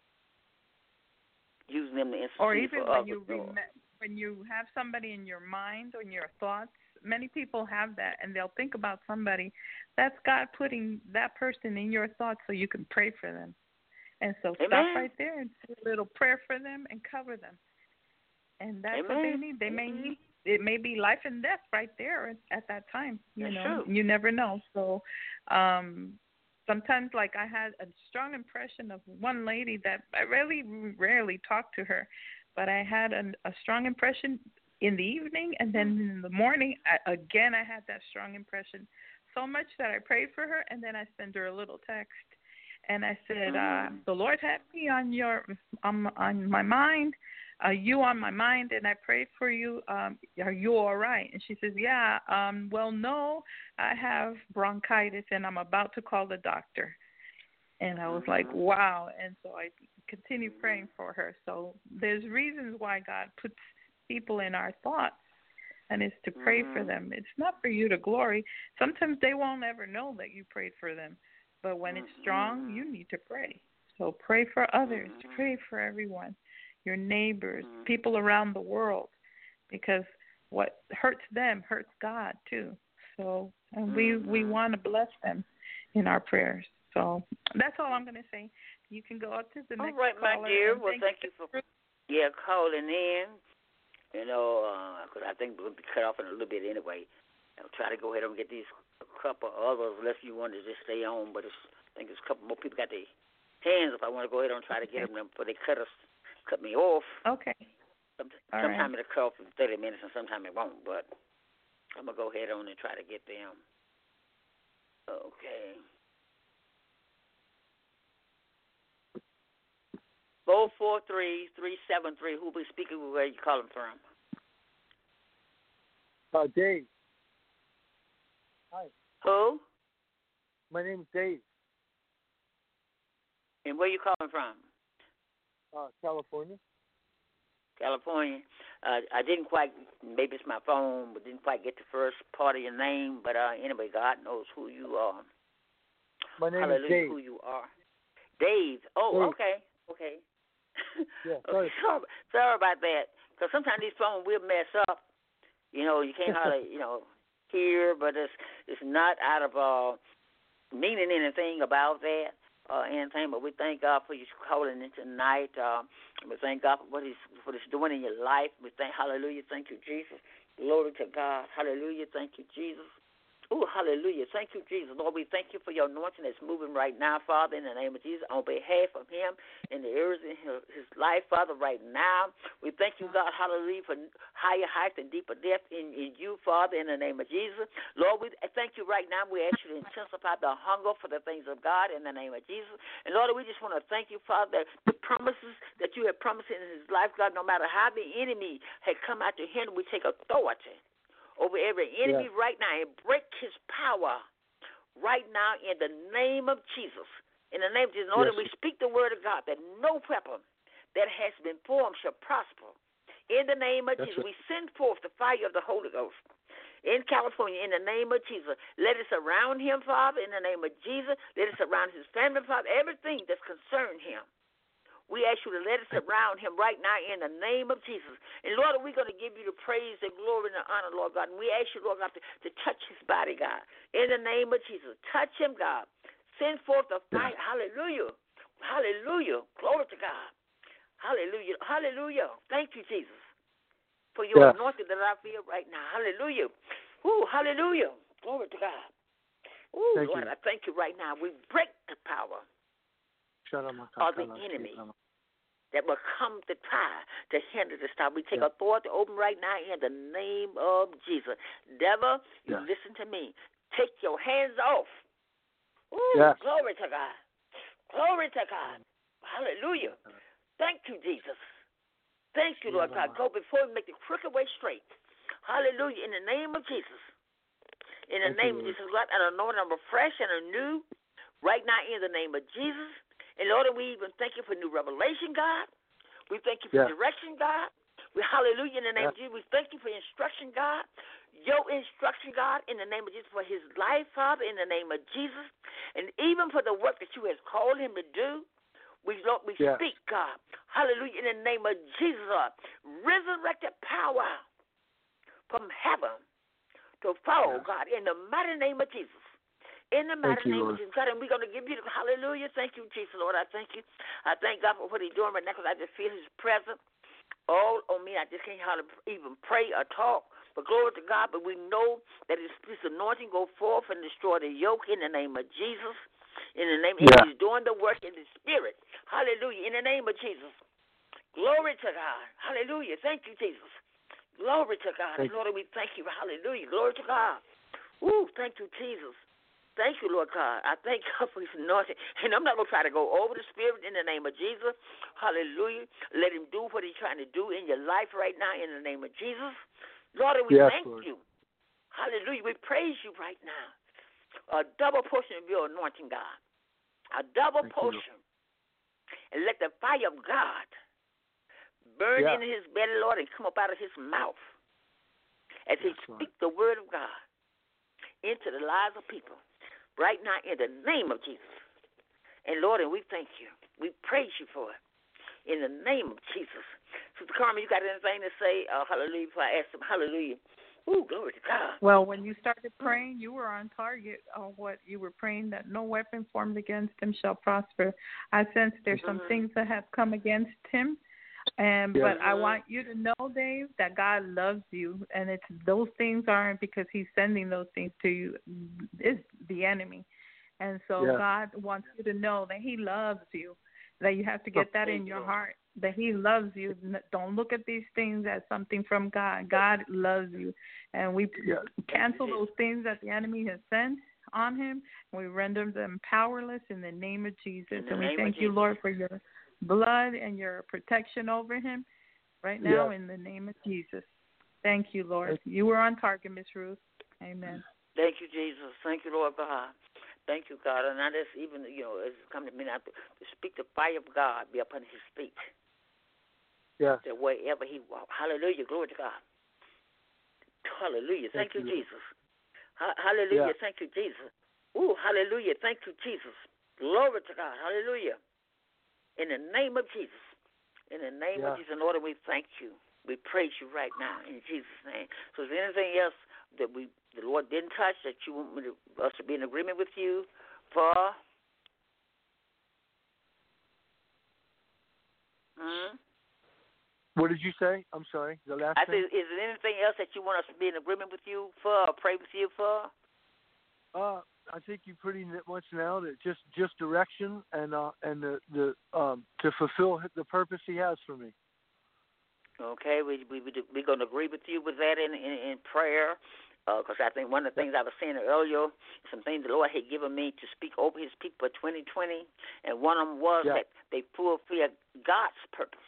using them to intercede or even for when others. You rem- when you have somebody in your mind or in your thoughts, many people have that, and they'll think about somebody. That's God putting that person in your thoughts so you can pray for them. And so Amen. stop right there and say a little prayer for them and cover them. And that's Amen. what they need. They may need, it may be life and death right there at that time. You that's know, true. You never know. So um, sometimes, like I had a strong impression of one lady that I really rarely talked to her, but I had an, a strong impression in the evening, and then in the morning, I, again, I had that strong impression. So much that I prayed for her, and then I sent her a little text. And I said, uh, the Lord had me on your on, on my mind, uh, you on my mind, and I prayed for you. Um, are you all right? And she says, yeah. Um, well, no, I have bronchitis, and I'm about to call the doctor. And I was like, wow. And so I continued praying for her. So there's reasons why God puts people in our thoughts, and it's to pray for them. It's not for you to glory. Sometimes they won't ever know that you prayed for them. But when it's strong, you need to pray. So pray for others. Pray for everyone, your neighbors, people around the world, because what hurts them hurts God too. So and we, we want to bless them in our prayers. So that's all I'm going to say. You can go up to the next caller. All right, caller. my dear. Well, thank, thank you for yeah calling in. You know, because uh, I think we'll be cut off in a little bit anyway. I'll try to go ahead and get these couple others, unless you want to just stay on. But it's, I think there's a couple more people got their hands. If I want to go ahead and try to get them before they cut us, cut me off. Okay. Some, All sometime right. it'll cut off in thirty minutes, and sometime it won't. But I'm gonna go ahead on and try to get them. Okay. Four four three three seven three. Who be speaking? Where you calling from? Uh, Dave. Hi. Who? My name's Dave. And where you calling from? Uh, California. California. Uh, I didn't quite, maybe it's my phone, but didn't quite get the first part of your name. But uh, anyway, God knows who you are. My name Hallelujah, is Dave. who you are. Dave. Oh, Dave. okay. Okay. Yeah, okay. sorry. sorry. Sorry about that. Because sometimes these phones will mess up. You know, you can't hardly, you know, hear, but it's it's not out of uh, meaning anything about that or uh, anything. But we thank God for you calling in tonight. Uh, we thank God for what He's what He's doing in your life. We thank Hallelujah. Thank you, Jesus. Glory to God. Hallelujah. Thank you, Jesus. Oh, hallelujah. Thank you, Jesus. Lord, we thank you for your anointing that's moving right now, Father, in the name of Jesus, on behalf of him in the areas in his life, Father, right now. We thank you, God, hallelujah, for higher heights and deeper depth in, in you, Father, in the name of Jesus. Lord, we thank you right now. We ask you to intensify the hunger for the things of God in the name of Jesus. And, Lord, we just want to thank you, Father, that the promises that you have promised in his life, God, no matter how the enemy had come out to him, we take authority over every enemy yes. right now and break his power right now in the name of Jesus. In the name of Jesus, in order Yes. we speak the word of God, that no weapon that has been formed shall prosper. In the name of That's Jesus, right. we send forth the fire of the Holy Ghost. In California, in the name of Jesus, let it surround him, Father, in the name of Jesus. Let it surround his family, Father, everything that's concerned him. We ask you to let us surround him right now in the name of Jesus. And, Lord, we're going to give you the praise, the glory, and the honor, Lord God. And we ask you, Lord God, to, to touch his body, God. In the name of Jesus, touch him, God. Send forth the fire. Yeah. Hallelujah. Hallelujah. Glory to God. Hallelujah. Hallelujah. Thank you, Jesus, for your yes. anointing that I feel right now. Hallelujah. Ooh, hallelujah. Glory to God. Ooh, thank Lord, you. I thank you right now. We break the power of the enemy that will come to try to hinder the stop. We take yeah. authority open right now in the name of Jesus. Devil, you yeah. listen to me. Take your hands off. Ooh, yes. Glory to God. Glory to God. Hallelujah. Thank you, Jesus. Thank you, Lord God. Go before we make the crooked way straight. Hallelujah. In the name of Jesus. In the name of Jesus, God, and anoint them fresh and anew right now in the name of Jesus. And Lord, we even thank you for new revelation, God. We thank you for yeah. direction, God. We hallelujah in the name yeah. of Jesus. We thank you for instruction, God. Your instruction, God, in the name of Jesus, for his life, Father, in the name of Jesus. And even for the work that you have called him to do. We, Lord, we yeah. speak, God. Hallelujah, in the name of Jesus. Resurrected power from heaven to fall, yeah. God, in the mighty name of Jesus. In the mighty name of Jesus, God, and we're going to give you the hallelujah. Thank you, Jesus, Lord. I thank you. I thank God for what he's doing right now because I just feel his presence all on me. I just can't hardly even pray or talk. But glory to God. But we know that his, his anointing go forth and destroy the yoke in the name of Jesus. In the name, yeah. he's doing the work in the spirit. Hallelujah. In the name of Jesus. Glory to God. Hallelujah. Thank you, Jesus. Glory to God. Thank Lord, we thank you. Hallelujah. Glory to God. Ooh, thank you, Jesus. Thank you, Lord God. I thank God for his anointing. And I'm not going to try to go over the spirit in the name of Jesus. Hallelujah. Let him do what he's trying to do in your life right now in the name of Jesus. Lord, we yes, thank Lord. you. Hallelujah. We praise you right now. A double portion of your anointing, God. A double thank portion. You. And let the fire of God burn yeah. into his belly, Lord, and come up out of his mouth as he yes, speaks the word of God into the lives of people. Right now, in the name of Jesus. And, Lord, and we thank you. We praise you for it. In the name of Jesus. Sister Carmen, you got anything to say? Uh, hallelujah. Before I ask him, hallelujah. Ooh, glory to God. Well, when you started praying, you were on target on what you were praying, that no weapon formed against him shall prosper. I sense there's mm-hmm. some things that have come against him. And yeah. But I want you to know, Dave, that God loves you, and it's those things aren't because he's sending those things to you. It's the enemy. And so yeah. God wants you to know that he loves you, that you have to get that in your heart, that he loves you. Don't look at these things as something from God. God loves you. And we yeah. cancel those things that the enemy has sent on him, and we render them powerless in the name of Jesus. And we thank you, Lord, for your blood and your protection over him right now yeah. in the name of Jesus. Thank you, Lord. You were on target, Miss Ruth. Amen. Thank you, Jesus. Thank you, Lord God. Thank you, God. And I just even, you know, it's come to me now to, to speak the fire of God be upon his feet. Yeah. That wherever he walks. Hallelujah. Glory to God. Hallelujah. Thank, Thank you, you, Jesus. Ha- hallelujah. Yeah. Thank you, Jesus. Ooh, hallelujah. Thank you, Jesus. Glory to God. Hallelujah. In the name of Jesus. In the name yeah. of Jesus, Lord, we thank you. We praise you right now in Jesus' name. So is there anything else that we the Lord didn't touch that you want me to, us to be in agreement with you for? Hmm? What did you say? I'm sorry. The last I thing? said, is there anything else that you want us to be in agreement with you for or pray with you for? Uh, I think you pretty much nailed it. Just just direction and uh, and the, the um to fulfill the purpose he has for me. Okay, we we we we're going to agree with you with that in in, in prayer, because uh, I think one of the things I was saying earlier, some things the Lord had given me to speak over His people for twenty twenty, and one of them was yeah. that they fulfill God's purpose,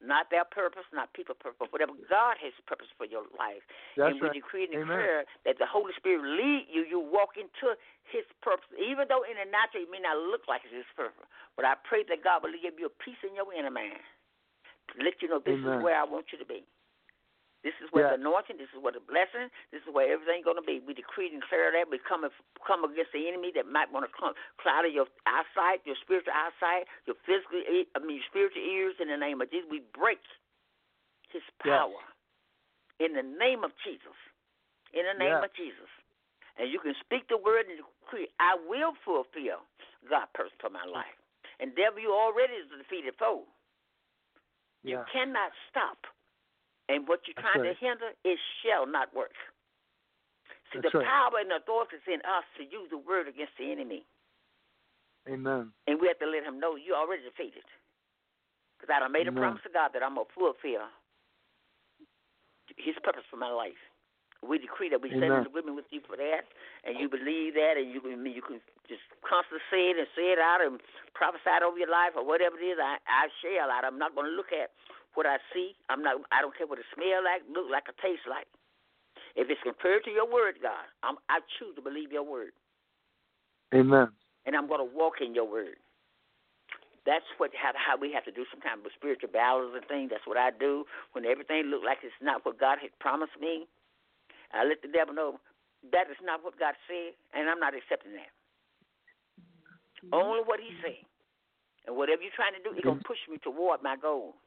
not their purpose, not people's purpose, but whatever God has purpose for your life. That's and we right. decree and Amen. declare that the Holy Spirit lead you. You walk into His purpose, even though in the natural it may not look like it's His purpose. But I pray that God will give you a peace in your inner man to let you know this Amen. is where I want you to be. This is where Yeah. the anointing, this is where the blessing, this is where everything's going to be. We decree and declare that. We come, come against the enemy that might want to cloud your eyesight, your spiritual eyesight, your physical, I mean, your spiritual ears in the name of Jesus. We break his power yes. in the name of Jesus. In the name yes. of Jesus. And you can speak the word and decree, I will fulfill God's purpose for my life. And devil, you already is a defeated foe. You Yeah. cannot stop. And what you're That's trying right. to hinder, it shall not work. See, That's the right. power and the authority is in us to use the word against the enemy. Amen. And we have to let him know you're already defeated. Because I done made Amen. a promise to God that I'm going to fulfill his purpose for my life. We decree that we stand in Amen. agreement with you for that, and you believe that, and you can you can just constantly say it and say it out and prophesy it over your life or whatever it is. I, I shall out. I'm not going to look at what I see. I'm not. I don't care what it smell like, look like, or taste like. If it's compared to your word, God, I'm, I choose to believe your word. Amen. And I'm going to walk in your word. That's what how, how we have to do sometimes with spiritual battles and things. That's what I do when everything looks like it's not what God had promised me. I let the devil know that is not what God said, and I'm not accepting that. Mm-hmm. Only what he said. And whatever you're trying to do, it's going to push me toward my goal.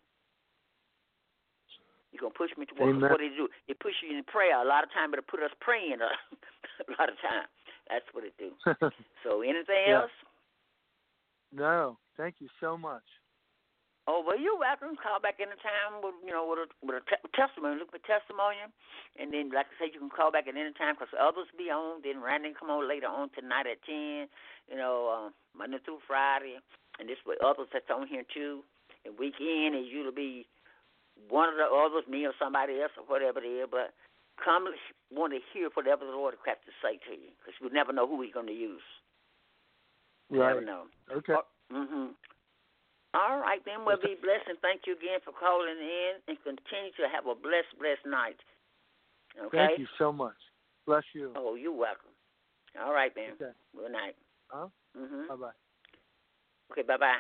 You're going to push me toward what it do. It pushes you in prayer. A lot of time it'll put us praying a, a lot of time. That's what it do. So anything yeah. else? No. Thank you so much. Oh, well, you're welcome. Call back anytime with, you know, with a, with a te- testimony. Look for testimony. And then, like I said, you can call back at any time because others be on. Then Randy come on later on tonight at ten, you know, uh, Monday through Friday. And this way others that's on here, too. And weekend is usually be one of the others, me or somebody else or whatever it is. But come want to hear whatever the Lord has to say to you because you never know who he's going to use. You right. never know. Okay. Oh, mm-hmm. All right, then. We'll be blessed, and thank you again for calling in, and continue to have a blessed, blessed night. Okay? Thank you so much. Bless you. Oh, you're welcome. All right, then. Okay. Good night. Huh? Mm-hmm. Bye-bye. Okay, bye-bye.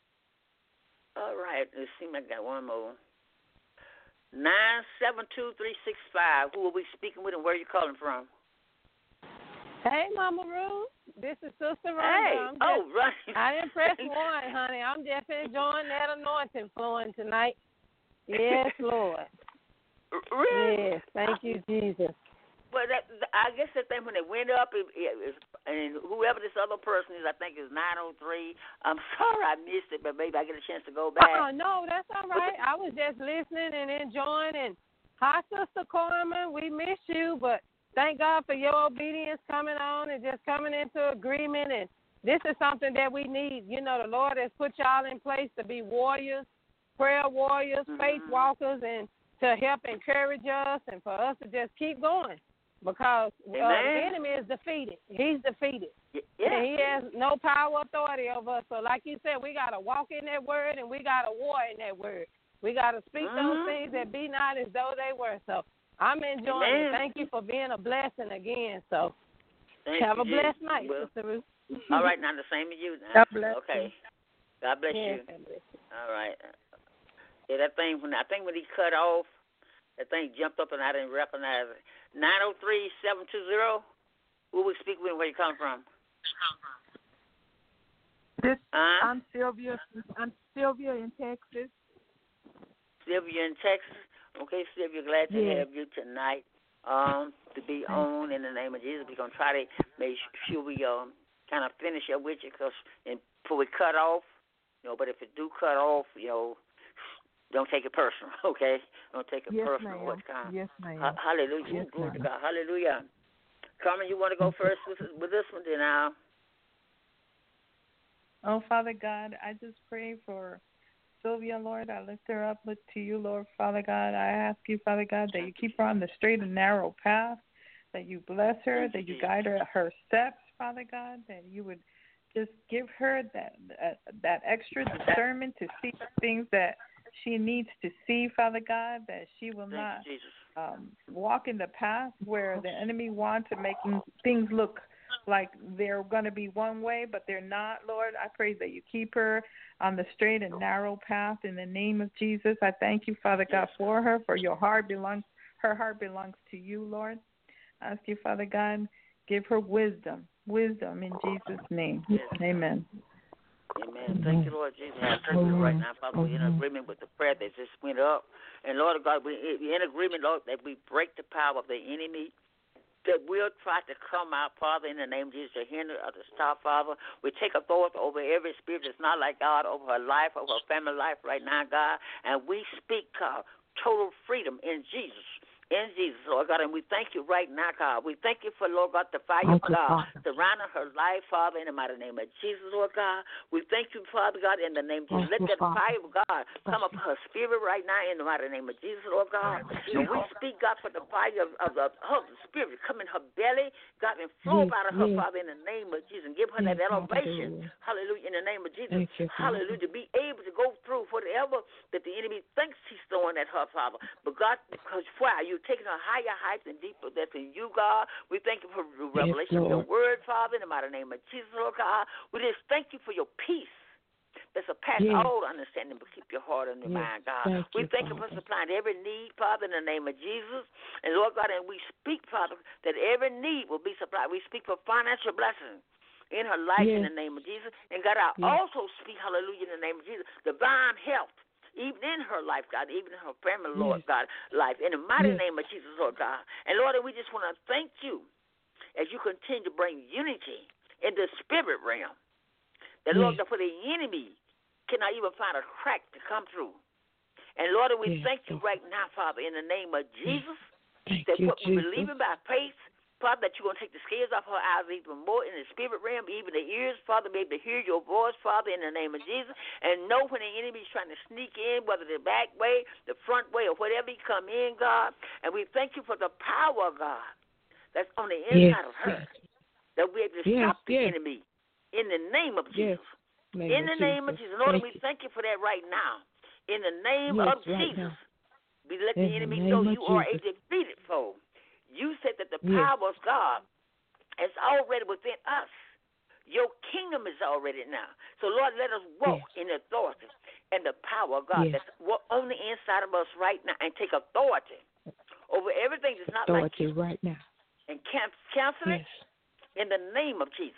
All right, let's see if I got one more. nine seven two, three six five. Who are we speaking with, and where are you calling from? Hey, Mama Ruth. This is Sister Rhonda. Hey. I'm Oh, just, right. I didn't press one, honey. I'm just enjoying that anointing flowing tonight. Yes, Lord. Really? Yes, thank you, Jesus. Well, that, I guess that thing when it went up, it, it, it, and whoever this other person is, I think is nine oh three. I'm sorry I missed it, but maybe I get a chance to go back. Oh, no, that's all right. I was just listening and enjoying. And hi, Sister Carmen. We miss you, but thank God for your obedience coming on and just coming into agreement. And this is something that we need. You know, the Lord has put y'all in place to be warriors, prayer warriors, mm-hmm. faith walkers, and to help encourage us and for us to just keep going because uh, the enemy is defeated. He's defeated. Yeah. And he has no power authority over us. So like you said, we got to walk in that word and we got to war in that word. We got to speak mm-hmm. those things that be not as though they were. So I'm enjoying Amen. it. Thank you for being a blessing again. So Thank have you, a blessed Jesus. night, well, Sister Ruth. All right, now the same as you. Now. God bless okay. you. God bless yes, you. God bless you. All right. Yeah, that thing when I think when he cut off, that thing jumped up and I didn't recognize it. Nine oh three seven two zero. Who we speak with? Where you come from? This uh? I'm Sylvia. I'm Sylvia in Texas. Sylvia in Texas. Okay, Sylvia, glad to yes. have you tonight. Um, to be on in the name of Jesus. We're gonna try to make sure we um kind of finish up with you, cause and before we cut off, you know. But if it do cut off, you know, don't take it personal, okay? Don't take it yes, personal. Ma'am. What kind? Yes, ma'am. Ha- hallelujah. Yes, Glory ma'am. to God. Hallelujah. Carmen, you want to go first with, with this one, then I'll. Oh, Father God, I just pray for Sylvia, Lord. I lift her up to you, Lord, Father God. I ask you, Father God, that you keep her on the straight and narrow path, that you bless her, that you guide her her steps, Father God, that you would just give her that uh, that extra discernment to see things that she needs to see, Father God, that she will Thank not you, Jesus. um, walk in the path where the enemy wants to make things look like they're going to be one way, but they're not, Lord. I pray that you keep her on the straight and narrow path in the name of Jesus. I thank you, Father God, for her, for your heart belongs, her heart belongs to you, Lord. I ask you, Father God, give her wisdom, wisdom in Jesus' name. Yes. Amen. Amen. Thank you, Lord Jesus. I thank you right now, Father. We're in agreement with the prayer that just went up. And, Lord God, we're in agreement, Lord, that we break the power of the enemy that will try to come out, Father, in the name of Jesus, to hinder or to stop, Father. We take authority over every spirit that's not like God, over her life, over her family life right now, God. And we speak, God, total freedom in Jesus. In Jesus, Lord God, and we thank you right now, God. We thank you for, Lord God, the fire of God surrounding her life, Father, in the mighty name of Jesus, Lord God. We thank you, Father God, in the name of Jesus. Let that fire of God come up her spirit right now in the mighty name of Jesus, Lord God. And we speak, God, for the fire of, of, of her spirit come in her belly, God, and flow out of her, Father, in the name of Jesus. And give her that elevation, hallelujah, in the name of Jesus. Hallelujah, to be able to go through whatever that the enemy thinks he's throwing at her, Father. But God, because why? You taking a higher heights and deeper depths in you, God. We thank you for the revelation yes, of your word, Father, in the mighty name of Jesus, Lord God. We just thank you for your peace that surpasses yes. all understanding, but keep your heart and your yes. mind, God. Thank we you, thank Father. you for supplying every need, Father, in the name of Jesus. And, Lord God, and we speak, Father, that every need will be supplied. We speak for financial blessings in her life yes. in the name of Jesus. And, God, I yes. also speak, hallelujah, in the name of Jesus, divine health. Even in her life, God, even in her family, Lord yes. God, life, in the mighty yes. name of Jesus, Lord God. And, Lord, we just want to thank you as you continue to bring unity in the spirit realm. That, yes. Lord, that for the enemy cannot even find a crack to come through. And, Lord, we yes. thank you right now, Father, in the name of Jesus, thank that you, what we believe in by faith, Father, that you're going to take the scales off her eyes even more in the spirit realm, even the ears, Father, be able to hear your voice, Father, in the name of Jesus, and know when the enemy is trying to sneak in, whether the back way, the front way, or whatever he come in, God. And we thank you for the power of God that's on the inside yes. of her, that we're able to yes. stop the yes. enemy in the name of Jesus. Yes. Name in of the name Jesus. of Jesus. Lord, thank we you. thank you for that right now. In the name yes, of right Jesus. Now. We let in the enemy the know of you are a Jesus. defeated foe. You said that the yes. power of God is already within us. Your kingdom is already now. So, Lord, let us walk yes. in authority and the power of God yes. that's on the inside of us right now, and take authority over everything that's not authority like you. right now. And cancel yes. it in the name of Jesus.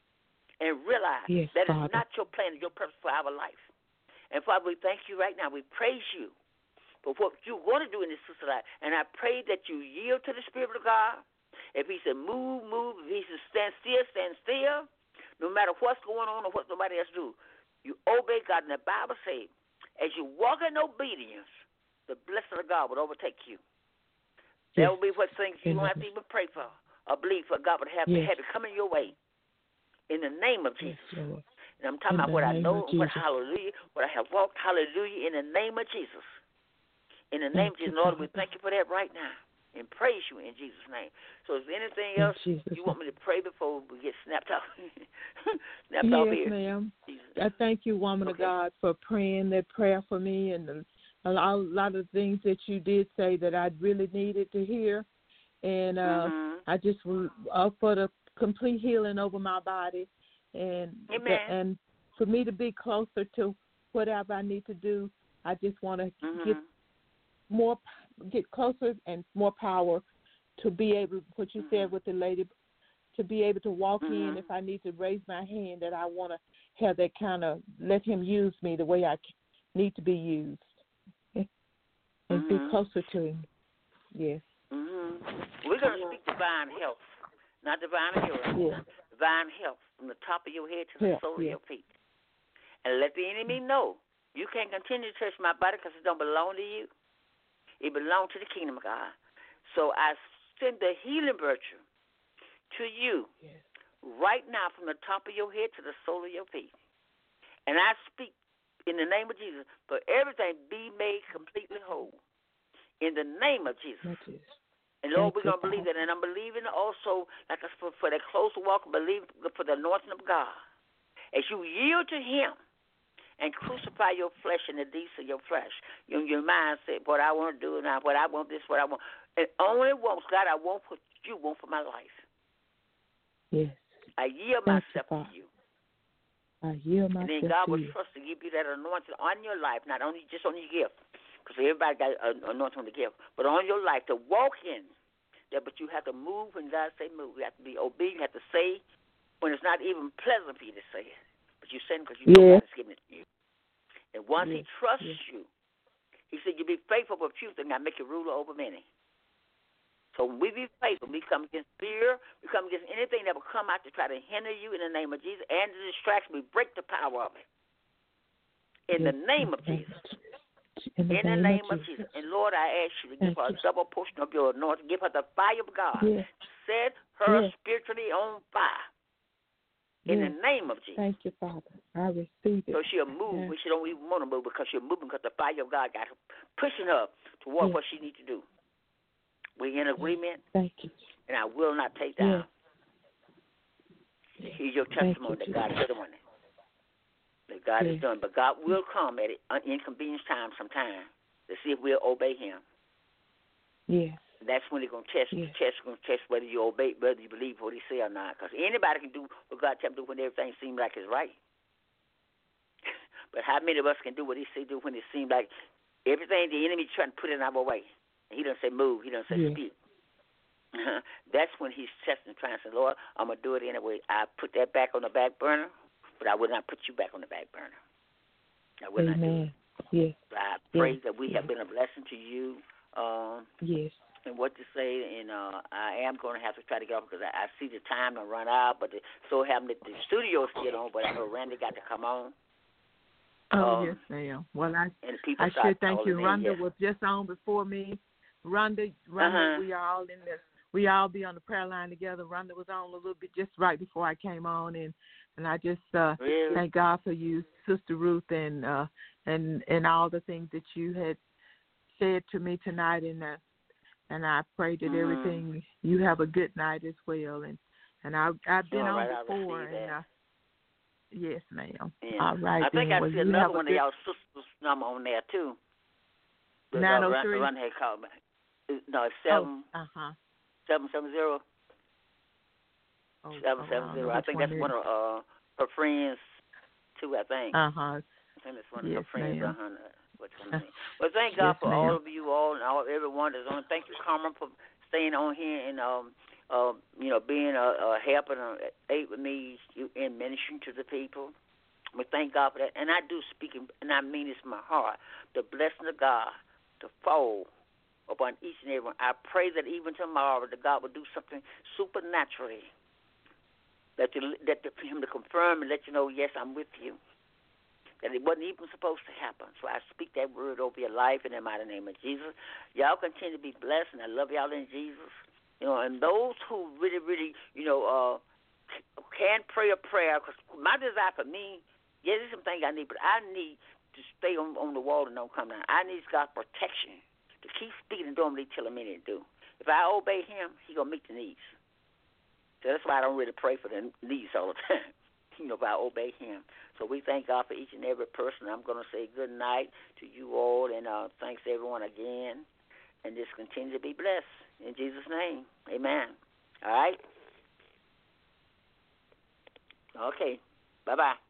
And realize yes, that Father. it's not your plan and your purpose for our life. And, Father, we thank you right now. We praise you for what you want to do in this sister life. And I pray that you yield to the Spirit of God. If he said move, move. If he said stand still, stand still. No matter what's going on or what somebody else do, you obey God. And the Bible says, as you walk in obedience, the blessing of God will overtake you. Yes. That will be what things you don't have to even pray for or believe for. God would have, yes. have it coming your way. In the name of Jesus. Yes, and I'm talking in about what I know, what Jesus. hallelujah, what I have walked, hallelujah, in the name of Jesus. In the name thank of Jesus, you, Lord, Father. we thank you for that right now and praise you in Jesus' name. So is there anything else Jesus you want me to pray before we get snapped off? snapped yes, off here? ma'am. Jesus. I thank you, woman okay. of God, for praying that prayer for me and the, a, lot, a lot of things that you did say that I really needed to hear. And uh, mm-hmm. I just was up for the complete healing over my body. And Amen. the, and for me to be closer to whatever I need to do, I just want to mm-hmm. get more, get closer and more power to be able, what you mm-hmm. said with the lady, to be able to walk mm-hmm. in if I need to raise my hand, that I want to have that kind of, let him use me the way I need to be used and mm-hmm. be closer to him. Yes. Mm-hmm. We're going to speak divine health, not divine healing. Yeah. Divine health from the top of your head to the yeah, sole yeah. of your feet. And let the enemy know you can't continue to touch my body because it don't belong to you. It belongs to the kingdom of God. So I send the healing virtue to you yes. right now from the top of your head to the sole of your feet. And I speak in the name of Jesus for everything be made completely whole. In the name of Jesus. Jesus. And Lord, Thank we're going to believe that. And I'm believing also, like for, for that closer walk, believe for the anointing of God. As you yield to him and crucify your flesh and the deeds of your flesh. Your, your mind said, what I want to do now, what I want, this, what I want. And only once, God, I want what you want for my life. Yes. I yield Thank myself you, to you. I yield myself And then God to will you. trust to give you that anointing on your life, not only just on your gift, because everybody got an anointing on the gift, but on your life to walk in that. But you have to move when God say move. You have to be obedient. You have to say when it's not even pleasant for you to say it. But you're saying because you know Yes. God is giving it to you. And once Yes. he trusts Yes. you, he said, you be faithful with few things, I make you ruler over many. So when we be faithful, we come against fear, we come against anything that will come out to try to hinder you in the name of Jesus, and the distraction, we break the power of it. In Yes. the name of Jesus. In the In the name, name of of Jesus. Jesus. And Lord, I ask you to give Thank her you. a double portion of your anointing. Give her the fire of God. Yes. Set her Yes. spiritually on fire. In Yes. the name of Jesus. Thank you, Father. I receive it. So she'll move Yes. when she don't even want to move because she'll move because the fire of God got her pushing her toward Yes. what she needs to do. We're in agreement, Thank you. and I will not take down. Yes. Here's your Thank testimony you, that God is doing it. That God Yes. is doing. But God will come at an inconvenience time sometime to see if we'll obey him. Yes. That's when he's going to test, Yes. test, going to test whether you obey, whether you believe what he say or not. Because anybody can do what God tells them to do when everything seems like it's right. But how many of us can do what he say do when it seems like everything the enemy trying to put in our way? He doesn't say move. He doesn't say Yes. speak. That's when he's testing, trying to say, Lord, I'm going to do it anyway. I put that back on the back burner, but I will not put you back on the back burner. I will not do Amen. it. Yes. I pray Yes. that we have been a blessing to you. Um, Yes. and what to say, and uh, I am going to have to try to get off because I, I see the time to run out, but it so happened that the studio's still on, but I know Randy got to come on. Oh, Um, yes, ma'am. Well, I and people I start should thank you. calling in, Rhonda yes. was just on before me. Rhonda, Rhonda, Uh-huh. we all in the we all be on the prayer line together. Rhonda was on a little bit just right before I came on, and and I just uh, Really? thank God for you, Sister Ruth, and uh, and and all the things that you had said to me tonight, and uh, and I pray that Mm-hmm. everything you have a good night as well, and and I I've been All on right, I before, received and that. uh, yes, ma'am. Yeah. All right, I think then. I Well, see you another have a one good of y'all sisters' number on there, too. The, uh, nine oh Run, three. Run had called me. No, it's Oh, seven, uh huh. seven, seven, zero, Oh, seven, oh, seven, I don't zero. know I which think one that's it one is. of uh, her friends, too, I think. Uh huh. I think that's one of Yes, her friends. ma'am. Uh-huh. What's her name? Well, thank God Yes, for ma'am. all of you all and all everyone that's on. Thank you, Carmen, for staying on here and um, uh, you know, being a, a help and a aid with me in ministering to the people. We thank God for that, and I do speak, and I mean this from my heart. The blessing of God to fall upon each and every one. I pray that even tomorrow, that God will do something supernaturally. That to, that to, for Him to confirm and let you know, yes, I'm with you. That it wasn't even supposed to happen. So I speak that word over your life in the mighty name of Jesus. Y'all continue to be blessed, and I love y'all in Jesus. You know, and those who really, really, you know, uh, can pray a prayer, because my desire for me, yeah, there's some things I need, but I need to stay on, on the wall and don't come down. I need God's protection to keep speaking and doing what He telling me to do. If I obey Him, He going to meet the needs. So that's why I don't really pray for the needs all the time. You know, if I obey Him. So we thank God for each and every person. I'm going to say good night to you all, and uh, thanks to everyone again. And just continue to be blessed. In Jesus' name, amen. All right? Okay. Bye-bye.